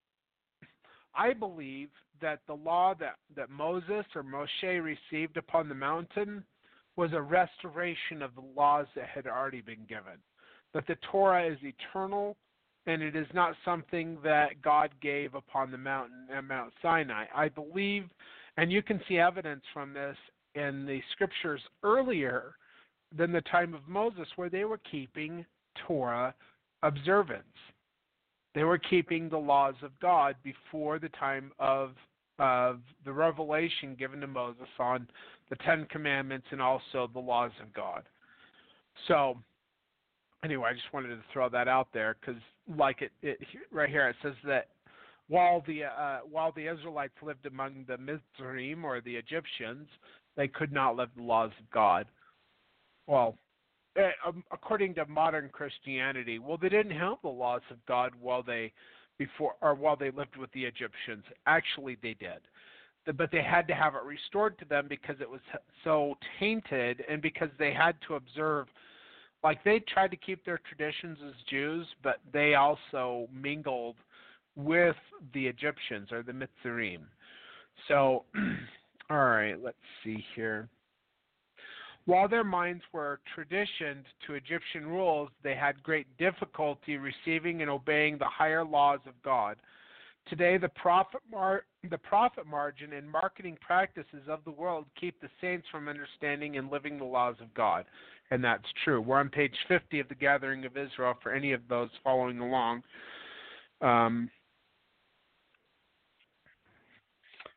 I believe that the law that Moses or Moshe received upon the mountain was a restoration of the laws that had already been given. That the Torah is eternal, and it is not something that God gave upon the mountain at Mount Sinai. I believe, and you can see evidence from this in the scriptures earlier than the time of Moses, where they were keeping Torah observance. They were keeping the laws of God before the time of the revelation given to Moses on the Ten Commandments and also the laws of God. So, anyway, I just wanted to throw that out there because, like it right here, it says that while the Israelites lived among the Mizraim or the Egyptians, they could not live the laws of God. Well, according to modern Christianity, they didn't have the laws of God while they lived with the Egyptians. Actually, they did. But they had to have it restored to them because it was so tainted, and because they had to observe. Like, they tried to keep their traditions as Jews, but they also mingled with the Egyptians or the Mizraim. So, all right, let's see here. While their minds were traditioned to Egyptian rules, they had great difficulty receiving and obeying the higher laws of God. Today, the profit margin and marketing practices of the world keep the saints from understanding and living the laws of God. And that's true. We're on page 50 of the Gathering of Israel for any of those following along.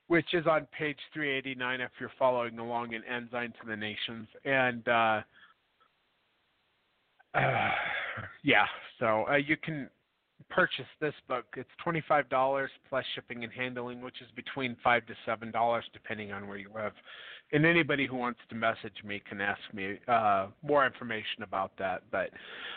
which is on page 389 if you're following along in Ensign to the Nations. And yeah, so you can purchase this book. It's $25 plus shipping and handling, which is between $5 to $7 depending on where you live. And anybody who wants to message me can ask me more information about that. But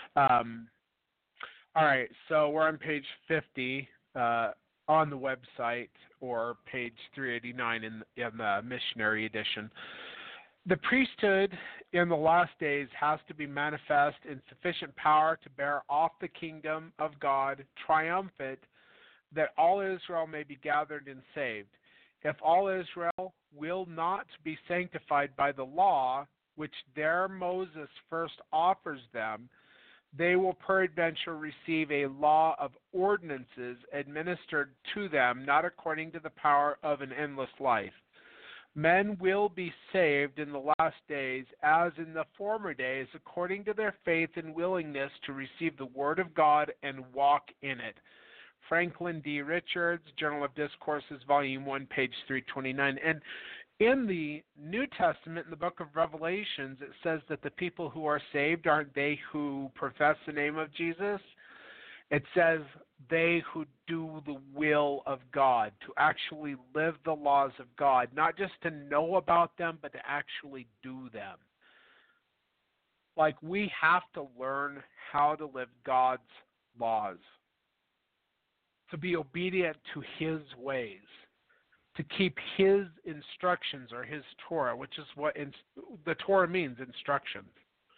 all right, so we're on page 50 on the website, or page 389 in the missionary edition. The priesthood in the last days has to be manifest in sufficient power to bear off the kingdom of God, triumphant, that all Israel may be gathered and saved. If all Israel will not be sanctified by the law, which there Moses first offers them, they will peradventure receive a law of ordinances administered to them, not according to the power of an endless life. Men will be saved in the last days, as in the former days, according to their faith and willingness to receive the Word of God and walk in it. Franklin D. Richards, Journal of Discourses, Volume 1, page 329. And in the New Testament, in the book of Revelations, it says that the people who are saved aren't they who profess the name of Jesus. It says they who do the will of God, to actually live the laws of God, not just to know about them, but to actually do them. Like, we have to learn how to live God's laws, to be obedient to His ways, to keep His instructions, or His Torah, which is what the Torah means, instructions.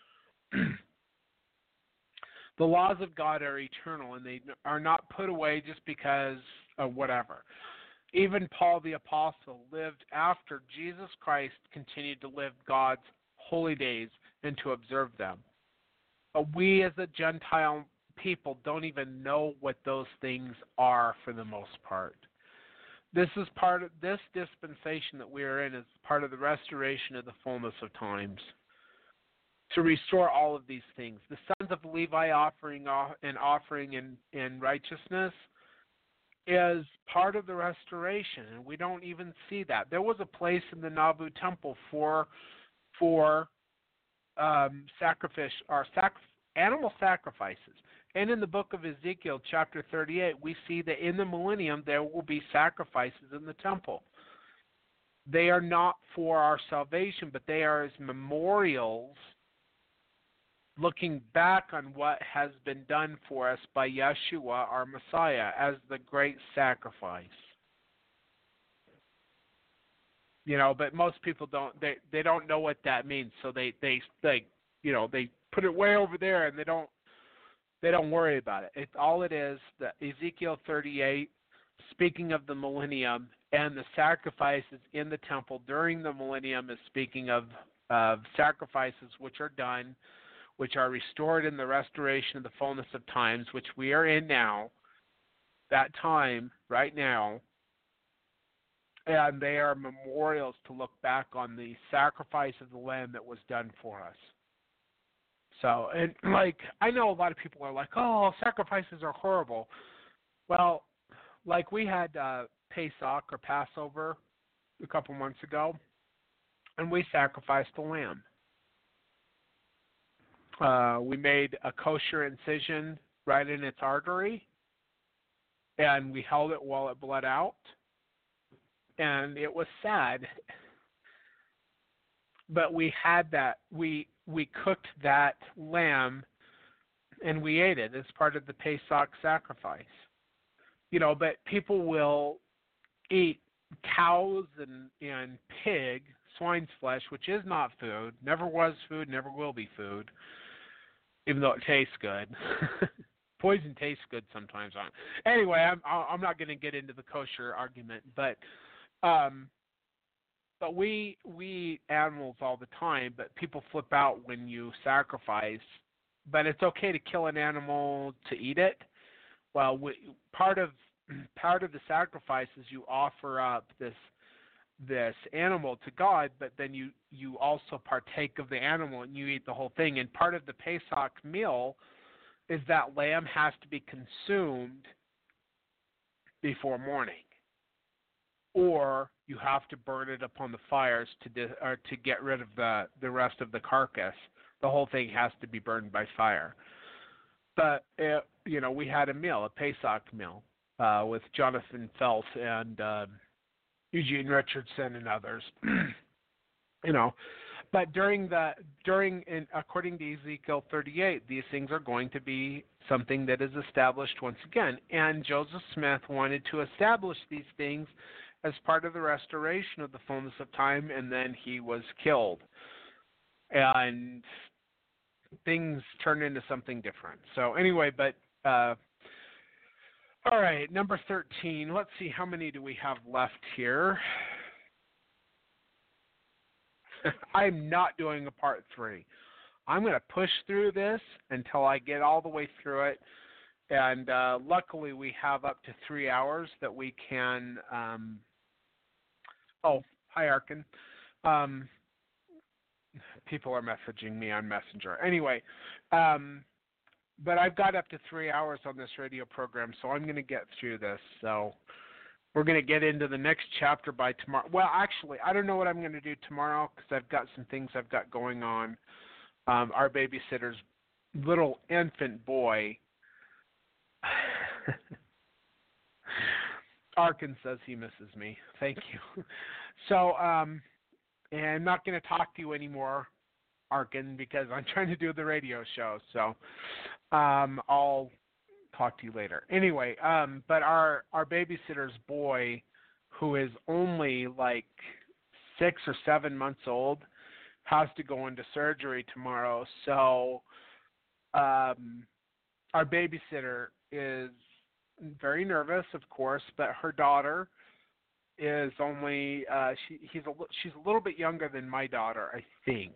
The laws of God are eternal, and they are not put away just because of whatever. Even Paul the Apostle lived after Jesus Christ continued to live God's holy days and to observe them. But we as a Gentile people don't even know what those things are for the most part. This is part of this dispensation that we are in, is part of the restoration of the fullness of times, to restore all of these things. The sons of Levi offering in righteousness is part of the restoration, and we don't even see that. There was a place in the Nauvoo temple for animal sacrifices. And in the book of Ezekiel, chapter 38, we see that in the millennium there will be sacrifices in the temple. They are not for our salvation, but they are as memorials looking back on what has been done for us by Yeshua, our Messiah, as the great sacrifice. You know, but most people don't. They don't know what that means, so they put it way over there, and they don't worry about it. All it is, the Ezekiel 38, speaking of the millennium, and the sacrifices in the temple during the millennium is speaking of sacrifices which are done, which are restored in the restoration of the fullness of times, which we are in now, that time, right now, and they are memorials to look back on the sacrifice of the Lamb that was done for us. So, and like, I know a lot of people are like, oh, sacrifices are horrible. Well, like we had Pesach or Passover a couple months ago, and we sacrificed a lamb. We made a kosher incision right in its artery, and we held it while it bled out. And it was sad, but we had that. We cooked that lamb, and we ate it as part of the Pesach sacrifice. You know, but people will eat cows and pig, swine's flesh, which is not food, never was food, never will be food, even though it tastes good. Poison tastes good sometimes. Anyway, I'm not going to get into the kosher argument, but we eat animals all the time, but people flip out when you sacrifice. But it's okay to kill an animal to eat it. Well, part of the sacrifice is you offer up this animal to God, but then you also partake of the animal and you eat the whole thing. And part of the Pesach meal is that lamb has to be consumed before morning. or you have to burn it upon the fires to get rid of the rest of the carcass. The whole thing has to be burned by fire. But we had a meal, a Pesach meal, with Jonathan Felt and Eugene Richardson and others. But according to Ezekiel 38, these things are going to be something that is established once again. And Joseph Smith wanted to establish these things as part of the restoration of the fullness of time, and then he was killed. And things turned into something different. So anyway, but all right, number 13. Let's see, how many do we have left here? I'm not doing a part 3. I'm going to push through this until I get all the way through it. And luckily, we have up to 3 hours that we can. Oh, hi, Arkin. People are messaging me on Messenger. Anyway, but I've got up to 3 hours on this radio program, so I'm going to get through this. So we're going to get into the next chapter by tomorrow. Well, actually, I don't know what I'm going to do tomorrow because I've got some things I've got going on. Our babysitter's little infant boy. Arkin says he misses me. Thank you. So, and I'm not going to talk to you anymore, Arkin, because I'm trying to do the radio show. So, I'll talk to you later. Anyway, but our babysitter's boy, who is only like 6 or 7 months old, has to go into surgery tomorrow. So, our babysitter is very nervous, of course, but her daughter is only she's a little bit younger than my daughter, I think.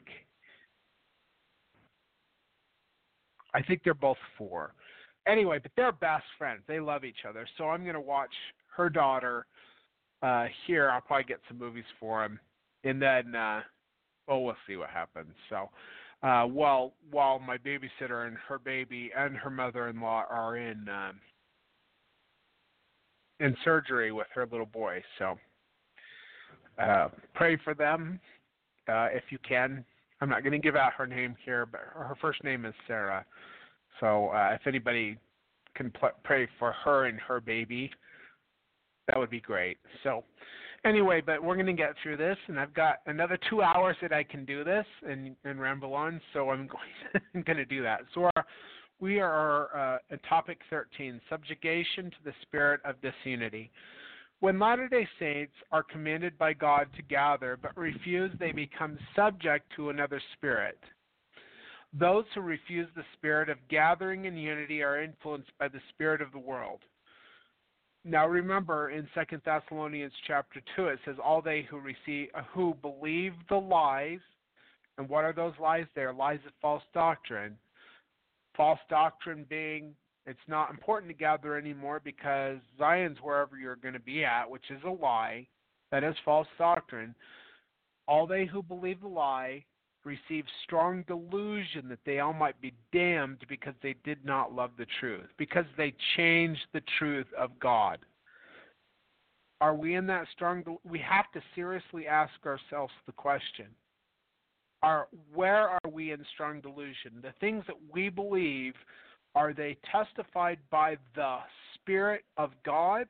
I think they're both 4. Anyway, but they're best friends. They love each other. So I'm going to watch her daughter here. I'll probably get some movies for him, and then we'll see what happens. So while my babysitter and her baby and her mother-in-law are in surgery with her little boy. So pray for them if you can. I'm not going to give out her name here, but her first name is Sarah. So if anybody can pray for her and her baby, that would be great. So anyway, but we're going to get through this, and I've got another 2 hours that I can do this and ramble on, so I'm going to do that. So we are at topic 13, subjugation to the spirit of disunity. When Latter-day Saints are commanded by God to gather but refuse, they become subject to another spirit. Those who refuse the spirit of gathering in unity are influenced by the spirit of the world. Now remember, in 2 Thessalonians chapter 2, it says, all they who believe the lies, and what are those lies? They are lies of false doctrine. False doctrine being, it's not important to gather anymore because Zion's wherever you're going to be at, which is a lie. That is false doctrine. All they who believe the lie receive strong delusion that they all might be damned because they did not love the truth, because they changed the truth of God. Are we in that strong? We have to seriously ask ourselves the question. Where are we in strong delusion? The things that we believe, are they testified by the Spirit of God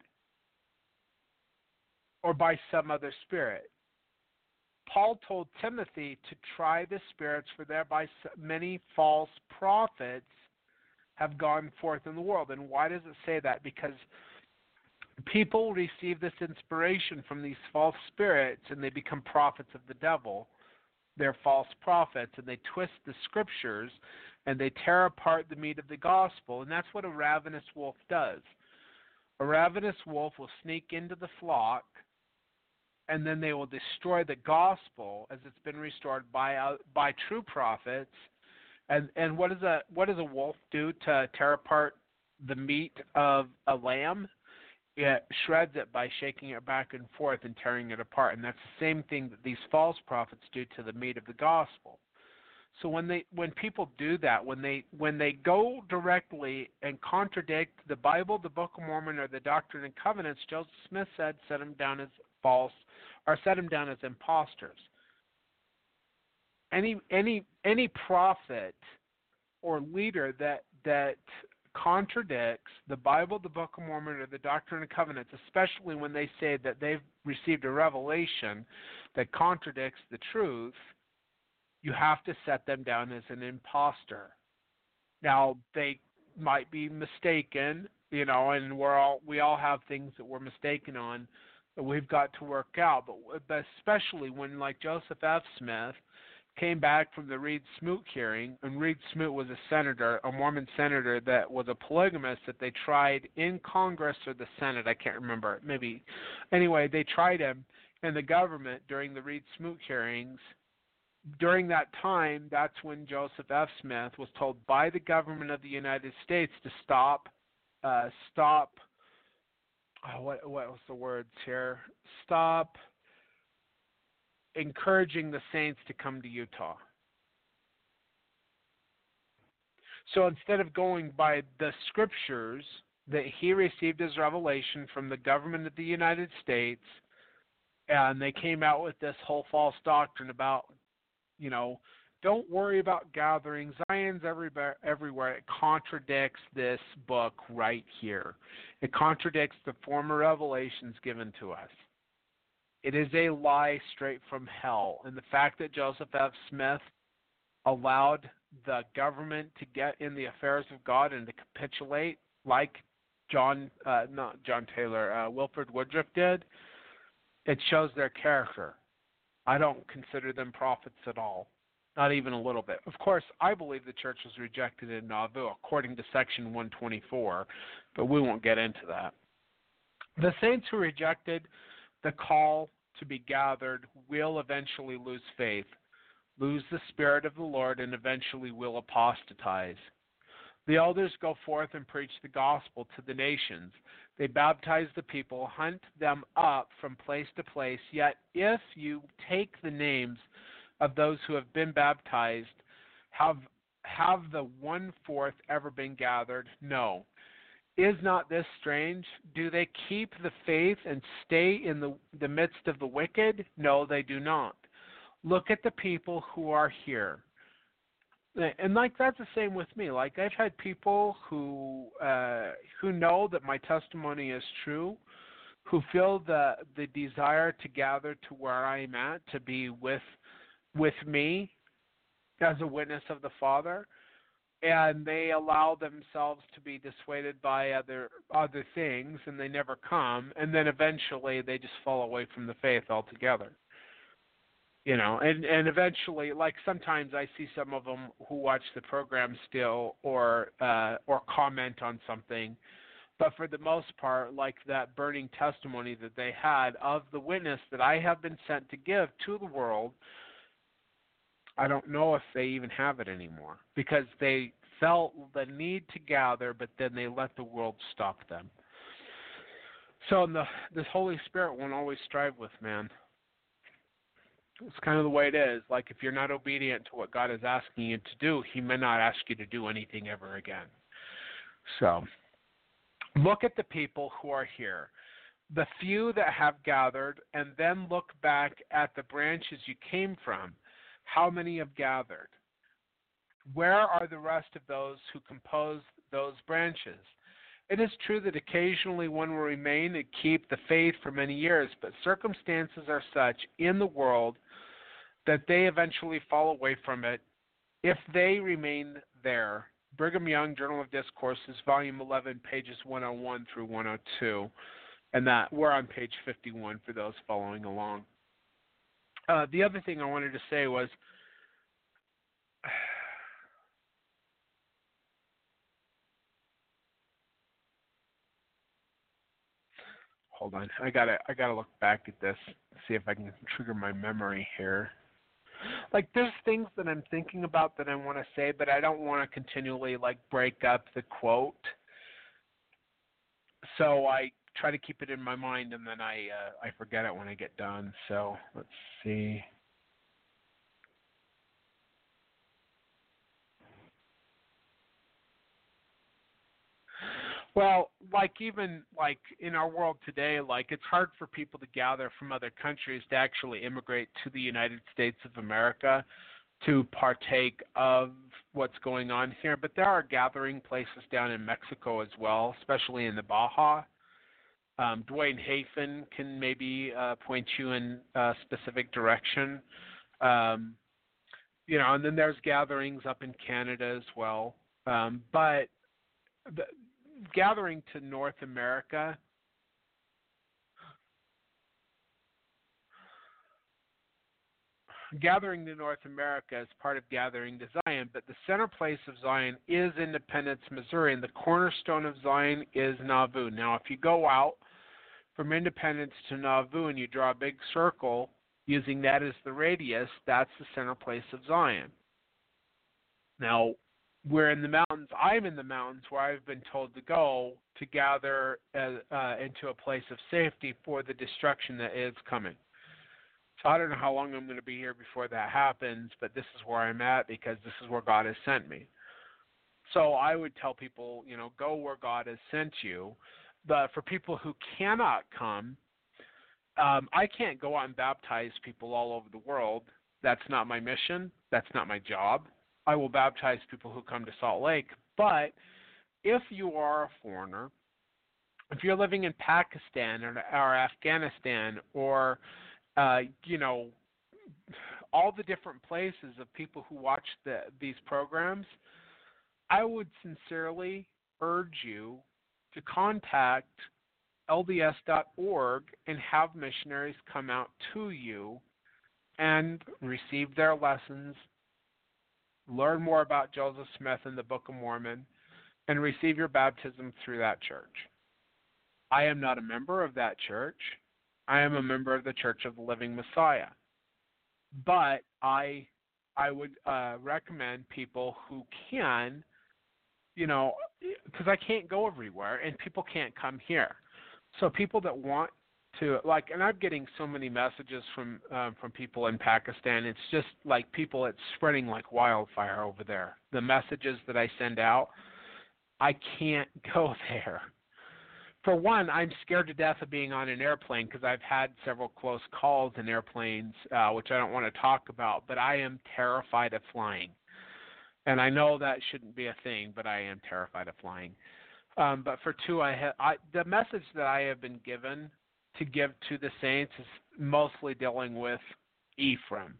or by some other spirit? Paul told Timothy to try the spirits, for thereby many false prophets have gone forth in the world. And why does it say that? Because people receive this inspiration from these false spirits and they become prophets of the devil. They're false prophets, and they twist the scriptures and they tear apart the meat of the gospel. And that's what a ravenous wolf does. A ravenous wolf will sneak into the flock, and then they will destroy the gospel as it's been restored by true prophets. And what does a wolf do to tear apart the meat of a lamb? It shreds it by shaking it back and forth and tearing it apart. And that's the same thing that these false prophets do to the meat of the gospel. So when people do that, when they go directly and contradict the Bible, the Book of Mormon, or the Doctrine and Covenants, Joseph Smith said, set them down as set them down as imposters. Any prophet or leader that contradicts the Bible, the Book of Mormon, or the Doctrine and Covenants, especially when they say that they've received a revelation that contradicts the truth, you have to set them down as an impostor. Now, they might be mistaken, and we all have things that we're mistaken on that we've got to work out. But especially when, like Joseph F. Smith came back from the Reed Smoot hearing, and Reed Smoot was a Mormon senator that was a polygamist that they tried in Congress or the Senate, I can't remember, maybe. Anyway, they tried him in the government during the Reed Smoot hearings. During that time, that's when Joseph F. Smith was told by the government of the United States to stop, what was the words here? Stop encouraging the saints to come to Utah. So instead of going by the scriptures that he received as revelation from the government of the United States, and they came out with this whole false doctrine about, don't worry about gathering. Zion's everywhere. It contradicts this book right here. It contradicts the former revelations given to us. It is a lie straight from hell. And the fact that Joseph F. Smith allowed the government to get in the affairs of God and to capitulate like Wilford Woodruff did, it shows their character. I don't consider them prophets at all, not even a little bit. Of course, I believe the church was rejected in Nauvoo according to Section 124, but we won't get into that. The saints who rejected the call to be gathered will eventually lose faith, lose the Spirit of the Lord, and eventually will apostatize. The elders go forth and preach the gospel to the nations. They baptize the people, hunt them up from place to place. Yet if you take the names of those who have been baptized, have the 1/4 ever been gathered? No. Is not this strange? Do they keep the faith and stay in the midst of the wicked? No, they do not. Look at the people who are here. And that's the same with me. Like, I've had people who know that my testimony is true, who feel the desire to gather to where I'm at, to be with me as a witness of the Father, and they allow themselves to be dissuaded by other things, and they never come, and then eventually they just fall away from the faith altogether. And eventually, like, sometimes I see some of them who watch the program still or comment on something, but for the most part, like that burning testimony that they had of the witness that I have been sent to give to the world, I don't know if they even have it anymore, because they felt the need to gather, but then they let the world stop them. So the Holy Spirit won't always strive with man. It's kind of the way it is. Like, if you're not obedient to what God is asking you to do, he may not ask you to do anything ever again. So look at the people who are here, the few that have gathered, and then look back at the branches you came from. How many have gathered? Where are the rest of those who compose those branches? It is true that occasionally one will remain and keep the faith for many years, but circumstances are such in the world that they eventually fall away from it if they remain there. Brigham Young, Journal of Discourses, Volume 11, pages 101 through 102, and that we're on page 51 for those following along. The other thing I wanted to say was, hold on, I gotta look back at this, see if I can trigger my memory here. Like, there's things that I'm thinking about that I want to say, but I don't want to continually, like, break up the quote. So I try to keep it in my mind, and then I forget it when I get done. So let's see. Well, like even like in our world today, like it's hard for people to gather from other countries to actually immigrate to the United States of America to partake of what's going on here. But there are gathering places down in Mexico as well, especially in the Baja. Dwayne Hafen can maybe point you in a specific direction. Um, and then there's gatherings up in Canada as well. But the, gathering to North America, gathering to North America is part of gathering to Zion, but the center place of Zion is Independence, Missouri, and the cornerstone of Zion is Nauvoo. Now, if you go out from Independence to Nauvoo and you draw a big circle using that as the radius, that's the center place of Zion. Now, we're in the mountains. I'm in the mountains where I've been told to go to gather into a place of safety for the destruction that is coming. So I don't know how long I'm going to be here before that happens, but this is where I'm at because this is where God has sent me. So I would tell people, go where God has sent you. But for people who cannot come, I can't go out and baptize people all over the world. That's not my mission. That's not my job. I will baptize people who come to Salt Lake. But if you are a foreigner, if you're living in Pakistan or Afghanistan or, all the different places of people who watch these programs, I would sincerely urge you to contact LDS.org and have missionaries come out to you and receive their lessons, learn more about Joseph Smith and the Book of Mormon, and receive your baptism through that church. I am not a member of that church. I am a member of the Church of the Living Messiah. But I would recommend people who can, because I can't go everywhere and people can't come here. So people that want to, and I'm getting so many messages from people in Pakistan. It's just like people, it's spreading like wildfire over there. The messages that I send out, I can't go there. For one, I'm scared to death of being on an airplane because I've had several close calls in airplanes, which I don't want to talk about, but I am terrified of flying. And I know that shouldn't be a thing, but I am terrified of flying. But for two, the message that I have been given to give to the saints is mostly dealing with Ephraim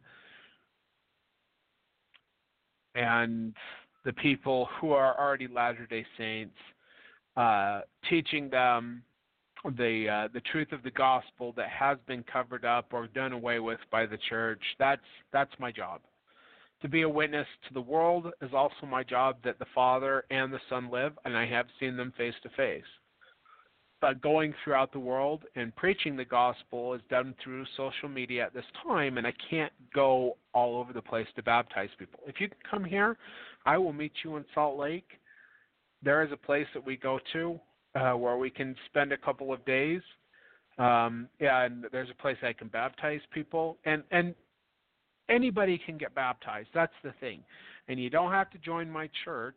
and the people who are already Latter-day Saints, teaching them the truth of the gospel that has been covered up or done away with by the church. That's my job. To be a witness to the world is also my job that the Father and the Son live, and I have seen them face to face. But going throughout the world and preaching the gospel is done through social media at this time, and I can't go all over the place to baptize people. If you can come here, I will meet you in Salt Lake. There is a place that we go to where we can spend a couple of days. And there's a place I can baptize people. And anybody can get baptized. That's the thing. And you don't have to join my church,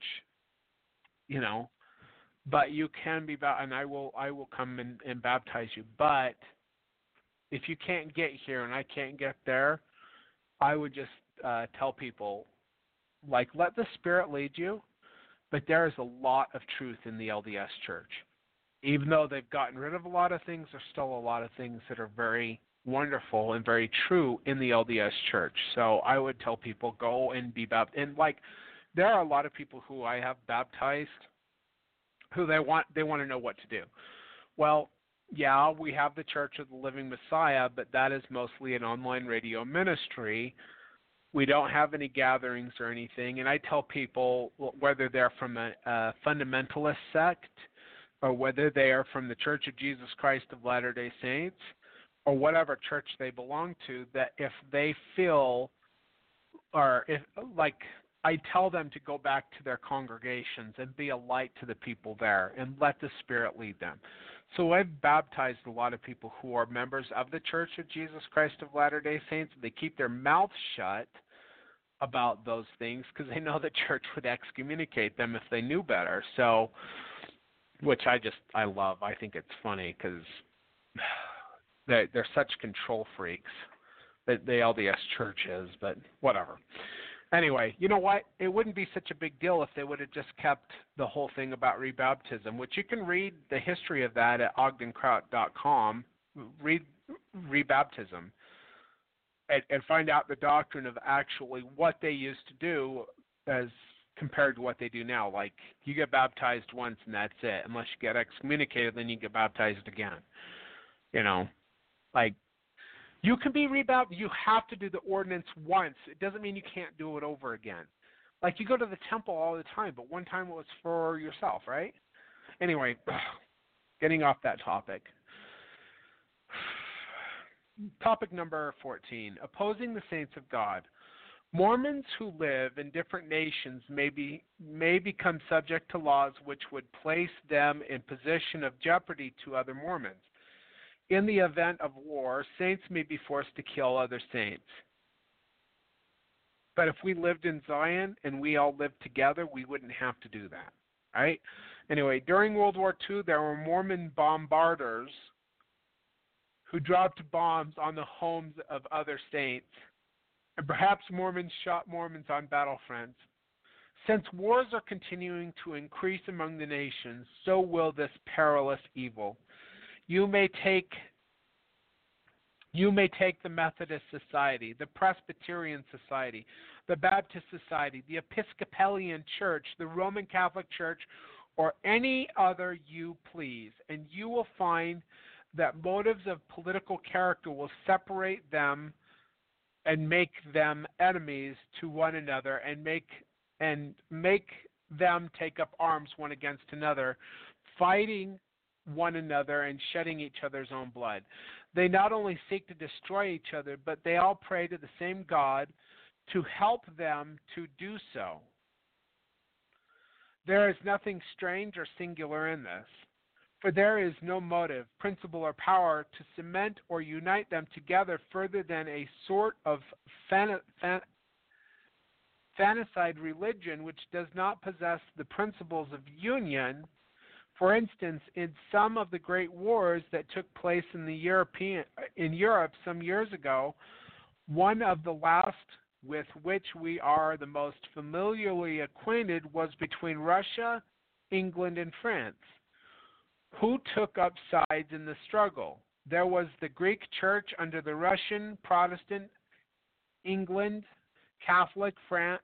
but you can be baptized, and I will come and baptize you. But if you can't get here and I can't get there, I would just tell people, let the Spirit lead you. But there is a lot of truth in the LDS Church. Even though they've gotten rid of a lot of things, there's still a lot of things that are very wonderful and very true in the LDS Church. So I would tell people, go and be baptized. And there are a lot of people who I have baptized who they want to know what to do. Well, yeah, we have the Church of the Living Messiah, but that is mostly an online radio ministry. We don't have any gatherings or anything, and I tell people, whether they're from a fundamentalist sect or whether they are from the Church of Jesus Christ of Latter-day Saints or whatever church they belong to, that if they feel, or if, I tell them to go back to their congregations and be a light to the people there and let the Spirit lead them. So I've baptized a lot of people who are members of the Church of Jesus Christ of Latter-day Saints. They keep their mouths shut about those things because they know the church would excommunicate them if they knew better. So which I love. I think it's funny because they're such control freaks. The LDS Church is, but whatever. Anyway, you know what? It wouldn't be such a big deal if they would have just kept the whole thing about rebaptism, which you can read the history of that at ogdenkraut.com. Read rebaptism and find out the doctrine of actually what they used to do as compared to what they do now. Like, you get baptized once and that's it. Unless you get excommunicated, then you get baptized again. You know, like, you can be rebaptized. You have to do the ordinance once. It doesn't mean you can't do it over again. Like, you go to the temple all the time, but one time it was for yourself, right? Anyway, getting off that topic. Topic number 14, opposing the saints of God. Mormons who live in different nations may become subject to laws which would place them in position of jeopardy to other Mormons. In the event of war, saints may be forced to kill other saints. But if we lived in Zion and we all lived together, we wouldn't have to do that, right? Anyway, during World War II, there were Mormon bombarders who dropped bombs on the homes of other saints. And perhaps Mormons shot Mormons on battlefronts. Since wars are continuing to increase among the nations, so will this perilous evil. You may take the Methodist Society, the Presbyterian Society, the Baptist Society, the Episcopalian Church, the Roman Catholic Church, or any other you please, and you will find that motives of political character will separate them and make them enemies to one another and make them take up arms one against another, fighting one another and shedding each other's own blood. They not only seek to destroy each other, but they all pray to the same God to help them to do so. There is nothing strange or singular in this, for there is no motive, principle, or power to cement or unite them together further than a sort of fantaside religion which does not possess the principles of union. For instance, in some of the great wars that took place in Europe some years ago, one of the last with which we are the most familiarly acquainted was between Russia, England, and France. Who took up sides in the struggle? There was the Greek Church under the Russian Protestant, England, Catholic, France.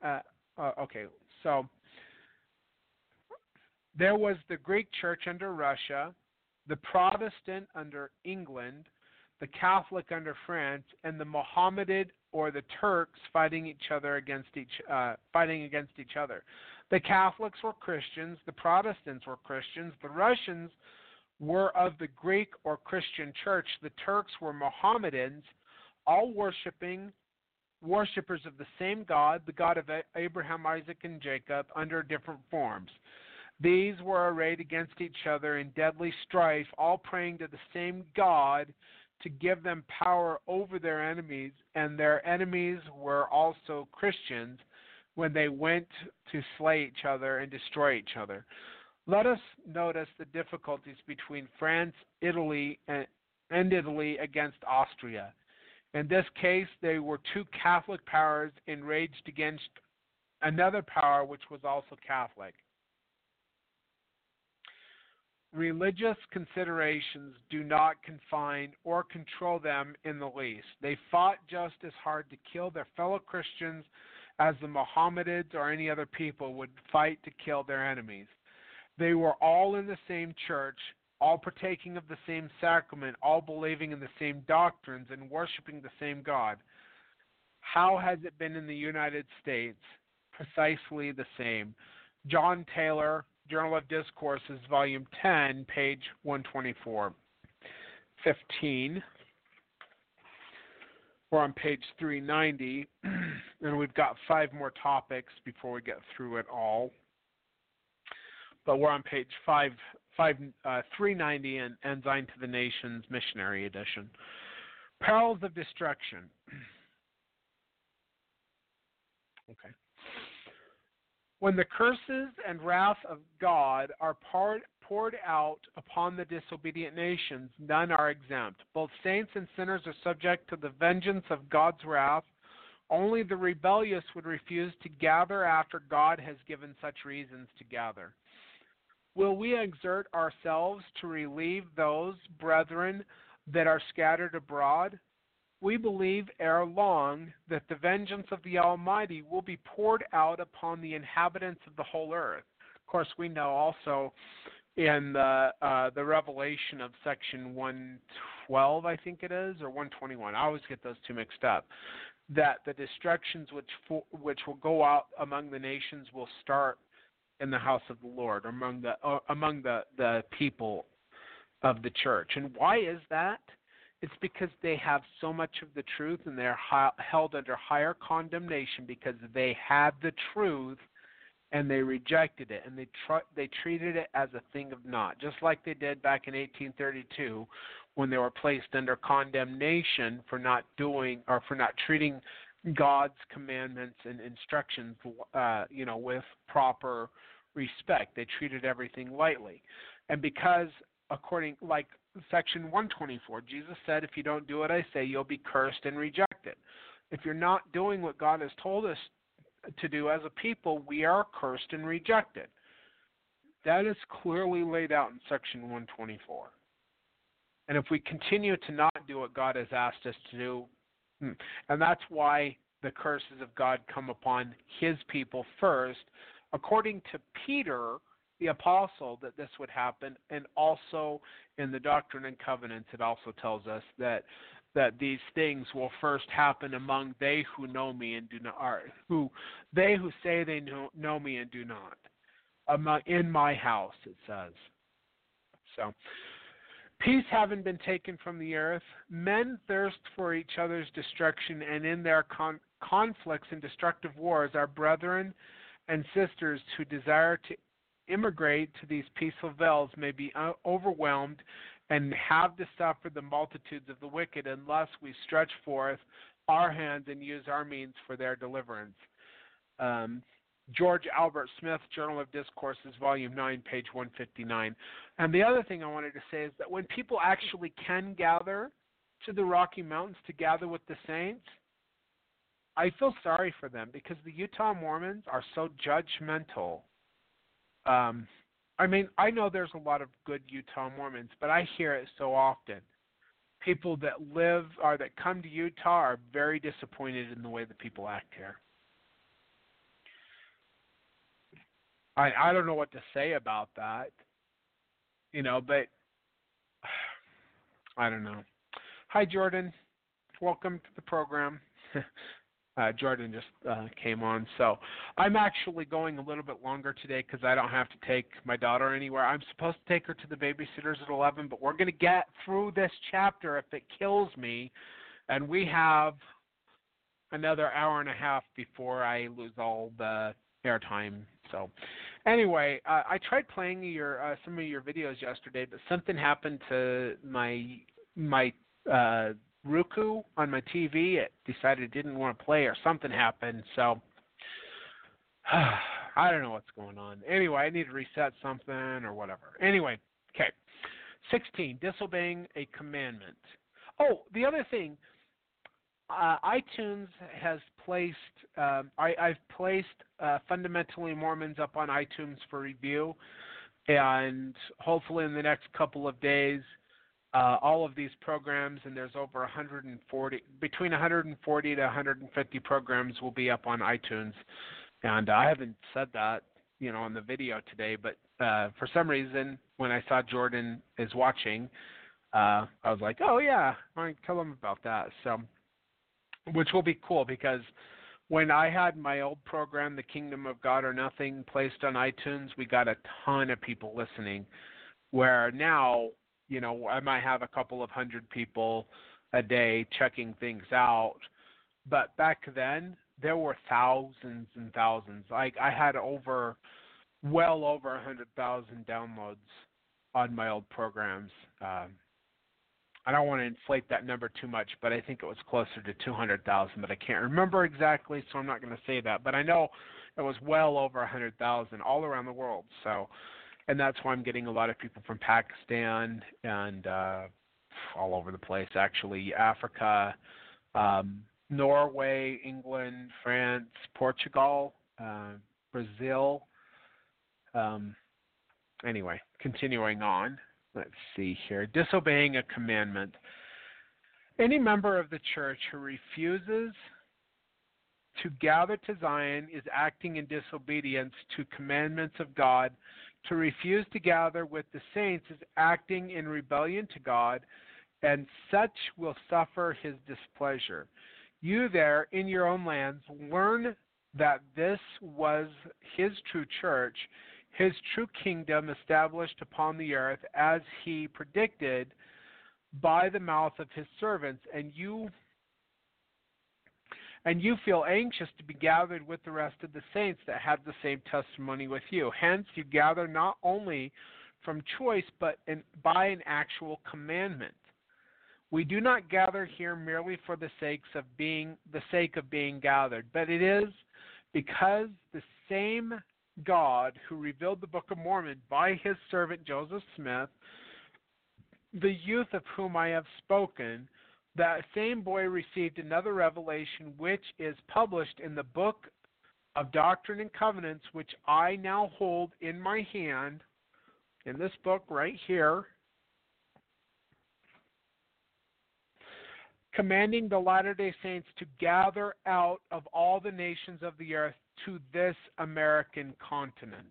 There was the Greek Church under Russia, the Protestant under England, the Catholic under France, and the Mohammedan or the Turks fighting against each other. The Catholics were Christians, the Protestants were Christians, the Russians were of the Greek or Christian Church, the Turks were Mohammedans, all worshippers of the same God, the God of Abraham, Isaac, and Jacob, under different forms. These were arrayed against each other in deadly strife, all praying to the same God to give them power over their enemies, and their enemies were also Christians when they went to slay each other and destroy each other. Let us notice the difficulties between France, Italy, and Italy against Austria. In this case, they were two Catholic powers enraged against another power which was also Catholic. Religious considerations do not confine or control them in the least. They fought just as hard to kill their fellow Christians as the Mohammedans or any other people would fight to kill their enemies. They were all in the same church, all partaking of the same sacrament, all believing in the same doctrines and worshiping the same God. How has it been in the United States? Precisely the same. John Taylor, Journal of Discourses, Volume 10, page 124. 15. We're on page 390, and we've got 5 more topics before we get through it all. But we're on page 390 in Ensign to the Nations Missionary Edition. Perils of Destruction. Okay. When the curses and wrath of God are poured poured out upon the disobedient nations, none are exempt. Both saints and sinners are subject to the vengeance of God's wrath. Only the rebellious would refuse to gather after God has given such reasons to gather. Will we exert ourselves to relieve those brethren that are scattered abroad? We believe ere long that the vengeance of the Almighty will be poured out upon the inhabitants of the whole earth. Of course, we know also in the Revelation of section 112, I think it is, or 121. I always get those two mixed up. That the destructions which will go out among the nations will start in the house of the Lord, among the people of the church. And why is that? It's because they have so much of the truth and they're held under higher condemnation because they had the truth and they rejected it, and they treated it as a thing of naught, just like they did back in 1832 when they were placed under condemnation for not doing or for not treating God's commandments and instructions, with proper respect. They treated everything lightly, and because like section 124, Jesus said, "If you don't do what I say, you'll be cursed and rejected." If you're not doing what God has told us to do as a people, we are cursed and rejected. That is clearly laid out in section 124. And if we continue to not do what God has asked us to do, and that's why the curses of God come upon his people first, according to Peter, the apostle, that this would happen, and also in the Doctrine and Covenants, it also tells us that these things will first happen among they who know me and do not, who say they know me and do not. In my house, it says. So, peace having been taken from the earth, men thirst for each other's destruction, and in their conflicts and destructive wars, our brethren and sisters who desire to immigrate to these peaceful vales may be overwhelmed and have to suffer the multitudes of the wicked unless we stretch forth our hands and use our means for their deliverance. George Albert Smith, Journal of Discourses, Volume 9, page 159. And the other thing I wanted to say is that when people actually can gather to the Rocky Mountains to gather with the saints, I feel sorry for them because the Utah Mormons are so judgmental. I know there's a lot of good Utah Mormons, but I hear it so often. People that live or that come to Utah are very disappointed in the way the people act here. I don't know what to say about that, but I don't know. Hi, Jordan. Welcome to the program. Jordan just came on. So I'm actually going a little bit longer today because I don't have to take my daughter anywhere. I'm supposed to take her to the babysitters at 11, but we're going to get through this chapter if it kills me. And we have another hour and a half before I lose all the airtime. So anyway, I tried playing some of your videos yesterday, but something happened to my Roku on my TV. It decided it didn't want to play, or something happened. So I don't know what's going on. Anyway, I need to reset something or whatever. Anyway, okay. 16, disobeying a commandment. Oh, the other thing, iTunes has placed, I've placed Fundamentally Mormons up on iTunes for review, and hopefully in the next couple of days, all of these programs, and there's over between 140 to 150 programs will be up on iTunes. And I haven't said that, on the video today, but for some reason, when I saw Jordan is watching, I was like, oh yeah, I want to tell him about that. So, which will be cool because when I had my old program, The Kingdom of God or Nothing, placed on iTunes, we got a ton of people listening, where now, I might have a couple of hundred people a day checking things out. But back then, there were thousands and thousands. Like, I had well over 100,000 downloads on my old programs. I don't want to inflate that number too much, but I think it was closer to 200,000, but I can't remember exactly, so I'm not going to say that. But I know it was well over 100,000 all around the world. So And that's why I'm getting a lot of people from Pakistan and all over the place, actually, Africa, Norway, England, France, Portugal, Brazil. Anyway, continuing on. Let's see here. Disobeying a commandment. Any member of the church who refuses to gather to Zion is acting in disobedience to commandments of God. To refuse to gather with the saints is acting in rebellion to God, and such will suffer his displeasure. You there in your own lands learn that this was his true church, his true kingdom established upon the earth, as he predicted by the mouth of his servants, and you feel anxious to be gathered with the rest of the saints that have the same testimony with you. Hence you gather not only from choice, but by an actual commandment. We do not gather here merely for the sake of being gathered, but it is because the same God who revealed the Book of Mormon by his servant Joseph Smith, the youth of whom I have spoken, that same boy received another revelation which is published in the Book of Doctrine and Covenants, which I now hold in my hand, in this book right here, commanding the Latter-day Saints to gather out of all the nations of the earth to this American continent.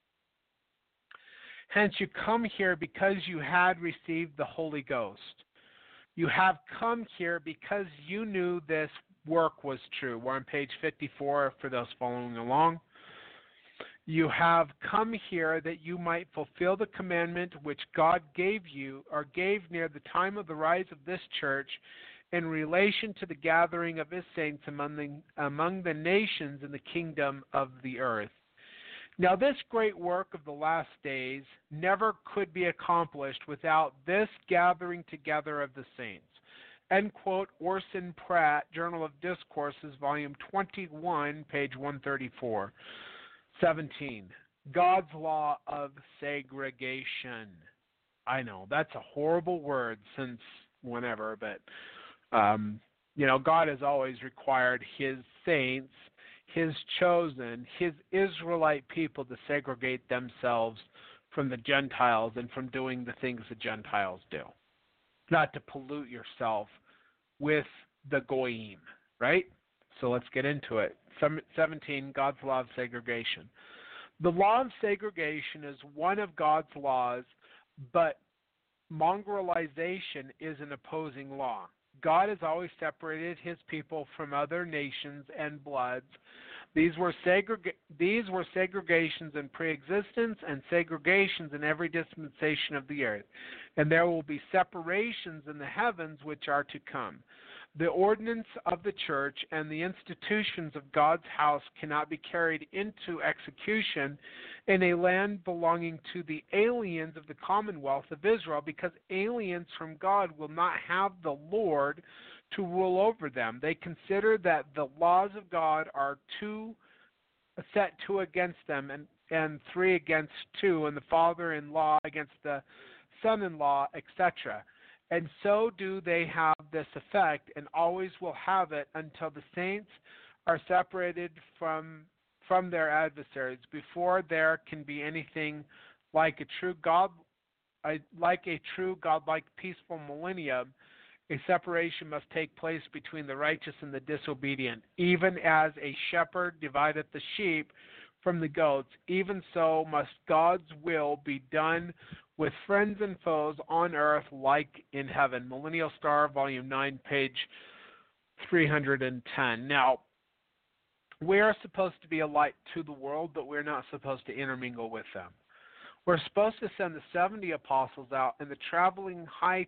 Hence you come here because you had received the Holy Ghost. You have come here because you knew this work was true. We're on page 54 for those following along. You have come here that you might fulfill the commandment which God gave you, or gave near the time of the rise of this church, in relation to the gathering of his saints among the nations in the kingdom of the earth. Now this great work of the last days never could be accomplished without this gathering together of the saints. End quote. Orson Pratt, Journal of Discourses, volume 21, page 134. 17. God's law of segregation. I know, that's a horrible word since whenever, but God has always required his saints, his chosen, his Israelite people to segregate themselves from the Gentiles and from doing the things the Gentiles do. Not to pollute yourself with the Goyim, right? So let's get into it. 17, God's law of segregation. The law of segregation is one of God's laws, but mongrelization is an opposing law. God has always separated his people from other nations and bloods. These were segregations in preexistence and segregations in every dispensation of the earth. And there will be separations in the heavens which are to come. The ordinance of the church and the institutions of God's house cannot be carried into execution in a land belonging to the aliens of the commonwealth of Israel, because aliens from God will not have the Lord to rule over them. They consider that the laws of God are set two against them and three against two, and the father-in-law against the son-in-law, etc. And so do they have this effect, and always will have it until the saints are separated from their adversaries. Before there can be anything like a true godlike peaceful millennium, a separation must take place between the righteous and the disobedient. Even as a shepherd divideth the sheep from the goats, even so must God's will be done with friends and foes on earth like in heaven. Millennial Star, volume 9, page 310. Now, we are supposed to be a light to the world, but we're not supposed to intermingle with them. We're supposed to send the 70 apostles out and the traveling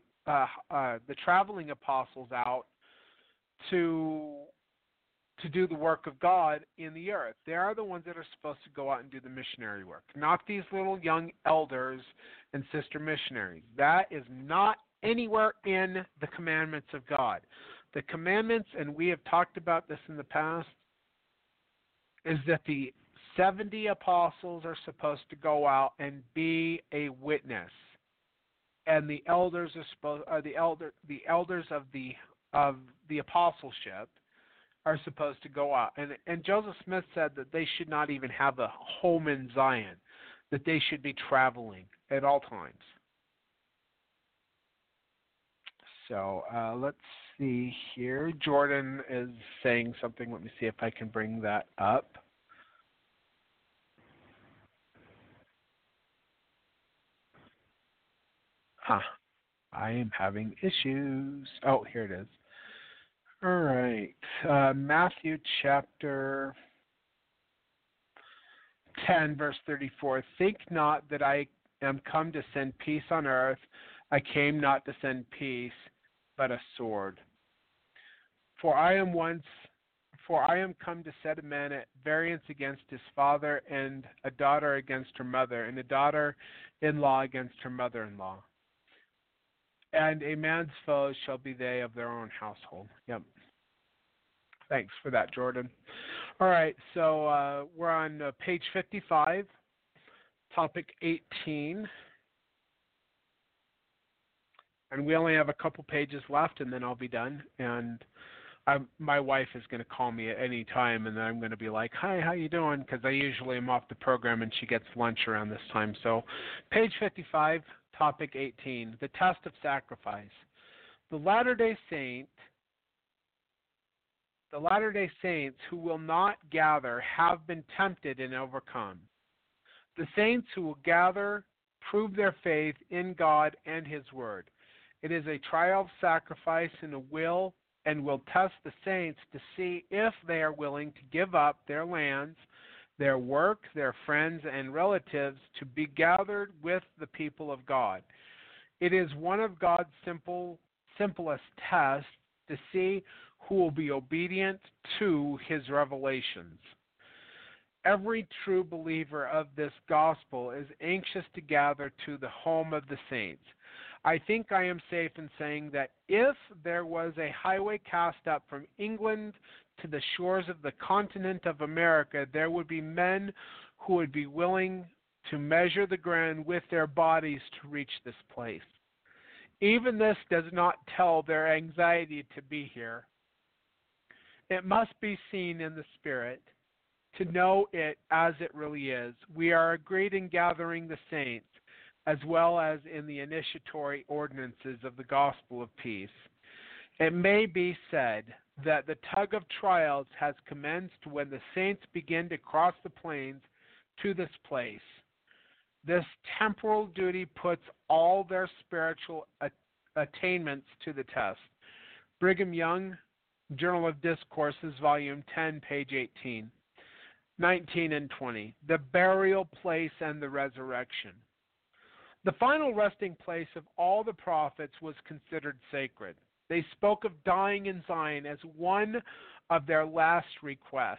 apostles out to do the work of God in the earth. They are the ones that are supposed to go out and do the missionary work, not these little young elders and sister missionaries. That is not anywhere in the commandments of God. The commandments, and we have talked about this in the past, is that the 70 apostles are supposed to go out and be a witness, and the elders are the elders of the apostleship are supposed to go out. And Joseph Smith said that they should not even have a home in Zion, that they should be traveling at all times. So let's see here. Jordan is saying something. Let me see if I can bring that up. I am having issues. Oh, here it is. All right. Matthew chapter 10, verse 34. Think not that I am come to send peace on earth. I came not to send peace, but a sword. For I am come to set a man at variance against his father, and a daughter against her mother, and a daughter-in-law against her mother-in-law. And a man's foes shall be they of their own household. Yep. Thanks for that, Jordan. All right, so we're on page 55, topic 18. And we only have a couple pages left, and then I'll be done. And my wife is going to call me at any time, and then I'm going to be like, "Hi, how you doing?" Because I usually am off the program, and she gets lunch around this time. So page 55, topic 18, the test of sacrifice. The Latter-day Saints who will not gather have been tempted and overcome. The saints who will gather prove their faith in God and His Word. It is a trial of sacrifice and will test the saints to see if they are willing to give up their lands, their work, their friends, and relatives to be gathered with the people of God. It is one of God's simplest tests to see who will be obedient to His revelations. Every true believer of this gospel is anxious to gather to the home of the saints. I think I am safe in saying that if there was a highway cast up from England to the shores of the continent of America, there would be men who would be willing to measure the ground with their bodies to reach this place. Even this does not tell their anxiety to be here. It must be seen in the Spirit to know it as it really is. We are agreed in gathering the saints, as well as in the initiatory ordinances of the gospel of peace. It may be said that the tug of trials has commenced when the saints begin to cross the plains to this place. This temporal duty puts all their spiritual attainments to the test. Brigham Young, Journal of Discourses, Volume 10, page 18, 19 and 20. The burial place and the resurrection. The final resting place of all the prophets was considered sacred. They spoke of dying in Zion as one of their last requests.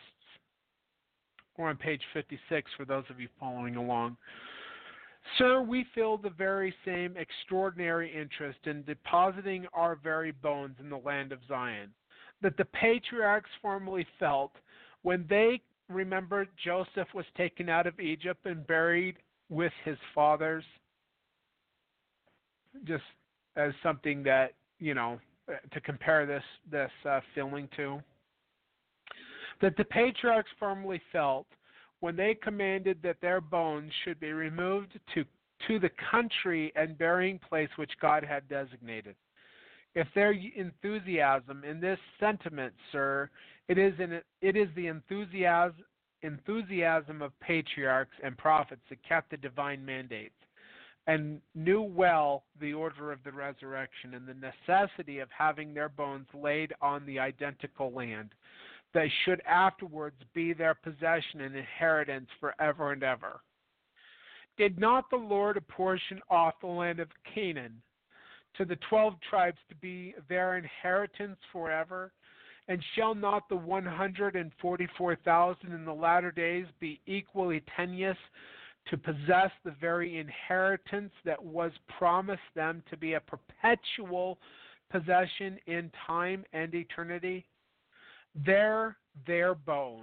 We're on page 56 for those of you following along. Sir, we feel the very same extraordinary interest in depositing our very bones in the land of Zion that the patriarchs formerly felt when they remembered Joseph was taken out of Egypt and buried with his fathers. Just as something that, to compare this feeling to. That the patriarchs formerly felt when they commanded that their bones should be removed to the country and burying place which God had designated. If their enthusiasm in this sentiment, sir, it is the enthusiasm of patriarchs and prophets that kept the divine mandates, and knew well the order of the resurrection and the necessity of having their bones laid on the identical land, that should afterwards be their possession and inheritance forever and ever. Did not the Lord apportion off the land of Canaan to the 12 tribes to be their inheritance forever? And shall not the 144,000 in the latter days be equally tenuous to possess the very inheritance that was promised them to be a perpetual possession in time and eternity? Their bones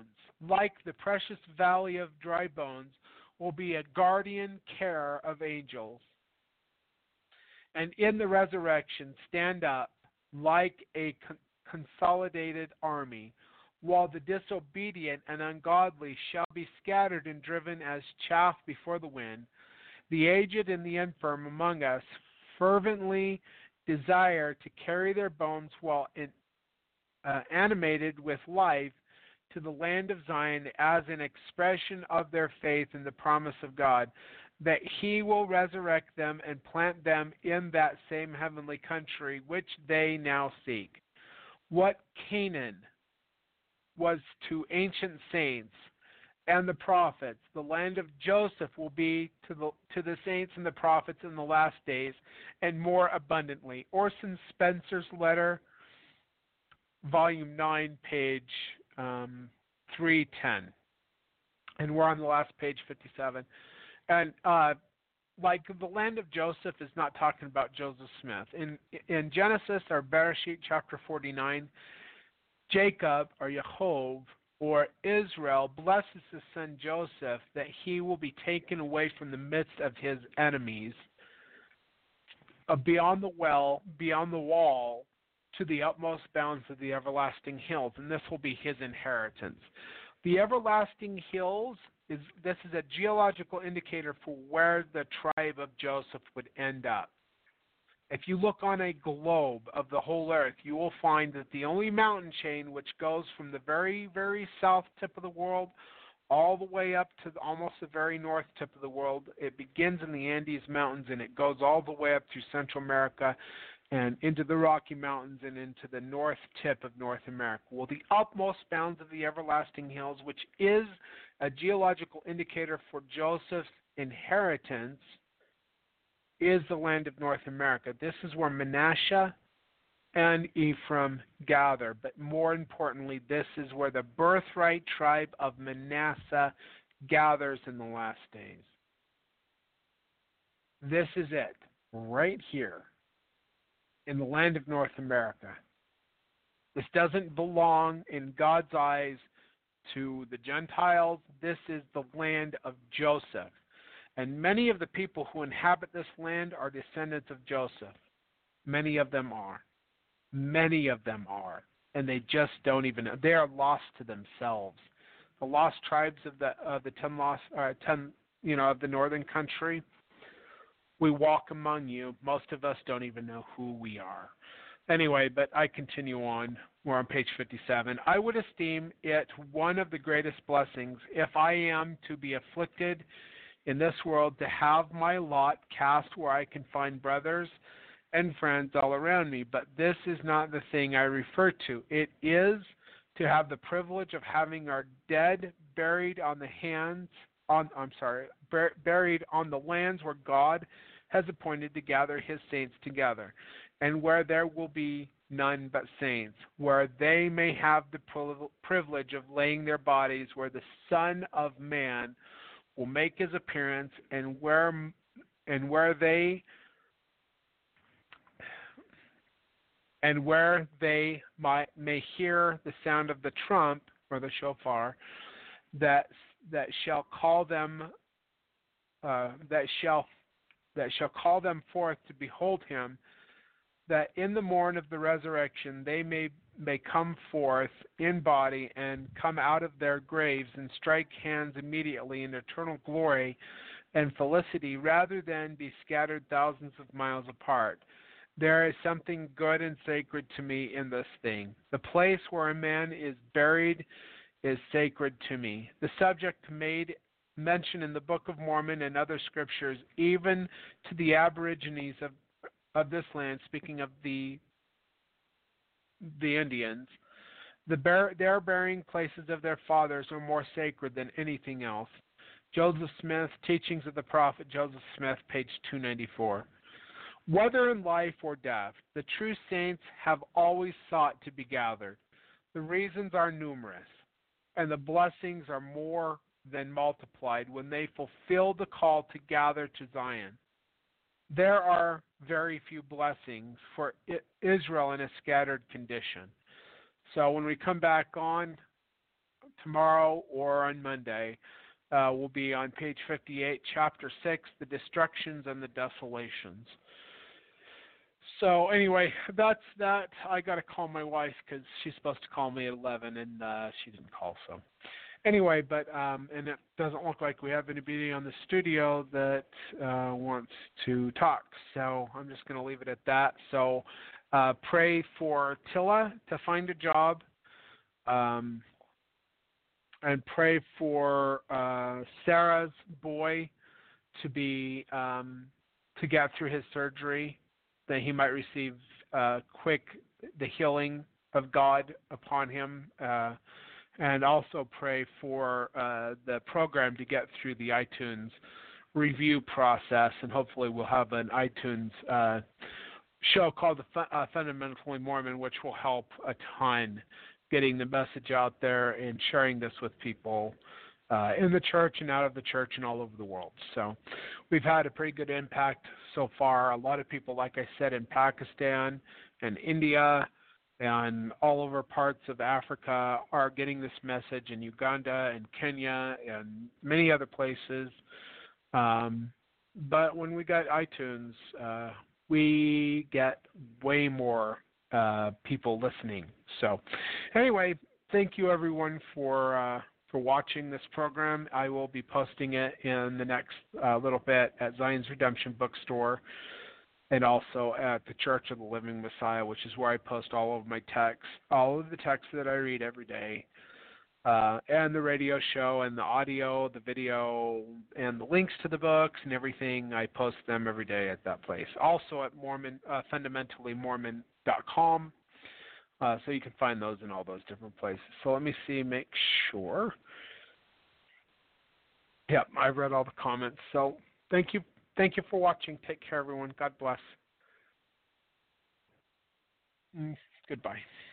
like the precious valley of dry bones, will be a guardian care of angels. And in the resurrection, stand up like a consolidated army, while the disobedient and ungodly shall be scattered and driven as chaff before the wind. The aged and the infirm among us fervently desire to carry their bones while animated with life to the land of Zion as an expression of their faith in the promise of God, that he will resurrect them and plant them in that same heavenly country which they now seek. What Canaan was to ancient saints and the prophets, the land of Joseph will be to the saints and the prophets in the last days, and more abundantly. Orson Spencer's letter, volume 9, page 310. And we're on the last page, 57. And like the land of Joseph is not talking about Joseph Smith. In Genesis or Bereshit chapter 49, Jacob or Yaakov or Israel blesses his son Joseph that he will be taken away from the midst of his enemies, beyond the wall, to the utmost bounds of the everlasting hills, and this will be his inheritance. The everlasting hills is a geological indicator for where the tribe of Joseph would end up. If you look on a globe of the whole earth, you will find that the only mountain chain which goes from the very, very south tip of the world all the way up to almost the very north tip of the world, it begins in the Andes Mountains and it goes all the way up through Central America and into the Rocky Mountains and into the north tip of North America. Well, the utmost bounds of the everlasting hills, which is a geological indicator for Joseph's inheritance, is the land of North America. This is where Manasseh and Ephraim gather, but more importantly, this is where the birthright tribe of Manasseh gathers in the last days. This is it, right here, in the land of North America. This doesn't belong in God's eyes to the Gentiles. This is the land of Joseph. And many of the people who inhabit this land are descendants of Joseph. Many of them are. Many of them are. And they just don't even know. They are lost to themselves. The lost tribes of the of the northern country, we walk among you. Most of us don't even know who we are. Anyway, but I continue on. We're on page 57. I would esteem it one of the greatest blessings if I am to be afflicted in this world to have my lot cast where I can find brothers and friends all around me. But this is not the thing I refer to. It is to have the privilege of having our dead buried on buried on the lands where God has appointed to gather his saints together, and where there will be none but saints, where they may have the privilege of laying their bodies where the Son of Man will make his appearance, and where they may hear the sound of the trump or the shofar that shall call them forth to behold him, that in the morn of the resurrection they may come forth in body and come out of their graves and strike hands immediately in eternal glory and felicity, rather than be scattered thousands of miles apart. There is something good and sacred to me in this thing. The place where a man is buried is sacred to me. The subject made mention in the Book of Mormon and other scriptures, even to the Aborigines of this land, speaking of the Indians, their burying places of their fathers are more sacred than anything else. Joseph Smith, Teachings of the Prophet Joseph Smith, page 294. Whether in life or death, the true saints have always sought to be gathered. The reasons are numerous, and the blessings are more than multiplied when they fulfill the call to gather to Zion. There are very few blessings for Israel in a scattered condition. So when we come back on tomorrow or on Monday, will be on page 58, chapter 6, The Destructions and the Desolations. So anyway, that's that. I got to call my wife because she's supposed to call me at 11, and she didn't call. So anyway, but and it doesn't look like we have anybody on the studio that wants to talk. So I'm just going to leave it at that. So pray for Tilla to find a job, and pray for Sarah's boy to be to get through his surgery, that he might receive the healing of God upon him, and also pray for the program to get through the iTunes review process, and hopefully we'll have an iTunes show called the Fundamentally Mormon, which will help a ton getting the message out there and sharing this with people in the church and out of the church and all over the world. So we've had a pretty good impact so far. A lot of people, like I said, in Pakistan and India and all over parts of Africa are getting this message, in Uganda and Kenya and many other places. But when we got iTunes, we get way more people listening. So anyway, thank you everyone for watching this program. I will be posting it in the next little bit at Zion's Redemption Bookstore, and also at the Church of the Living Messiah, which is where I post all of my texts, all of the texts that I read every day, and the radio show and the audio, the video, and the links to the books and everything. I post them every day at that place. Also at fundamentallyMormon.com. So you can find those in all those different places. So let me see, make sure. Yep, I've read all the comments. So thank you for watching. Take care, everyone. God bless. Goodbye.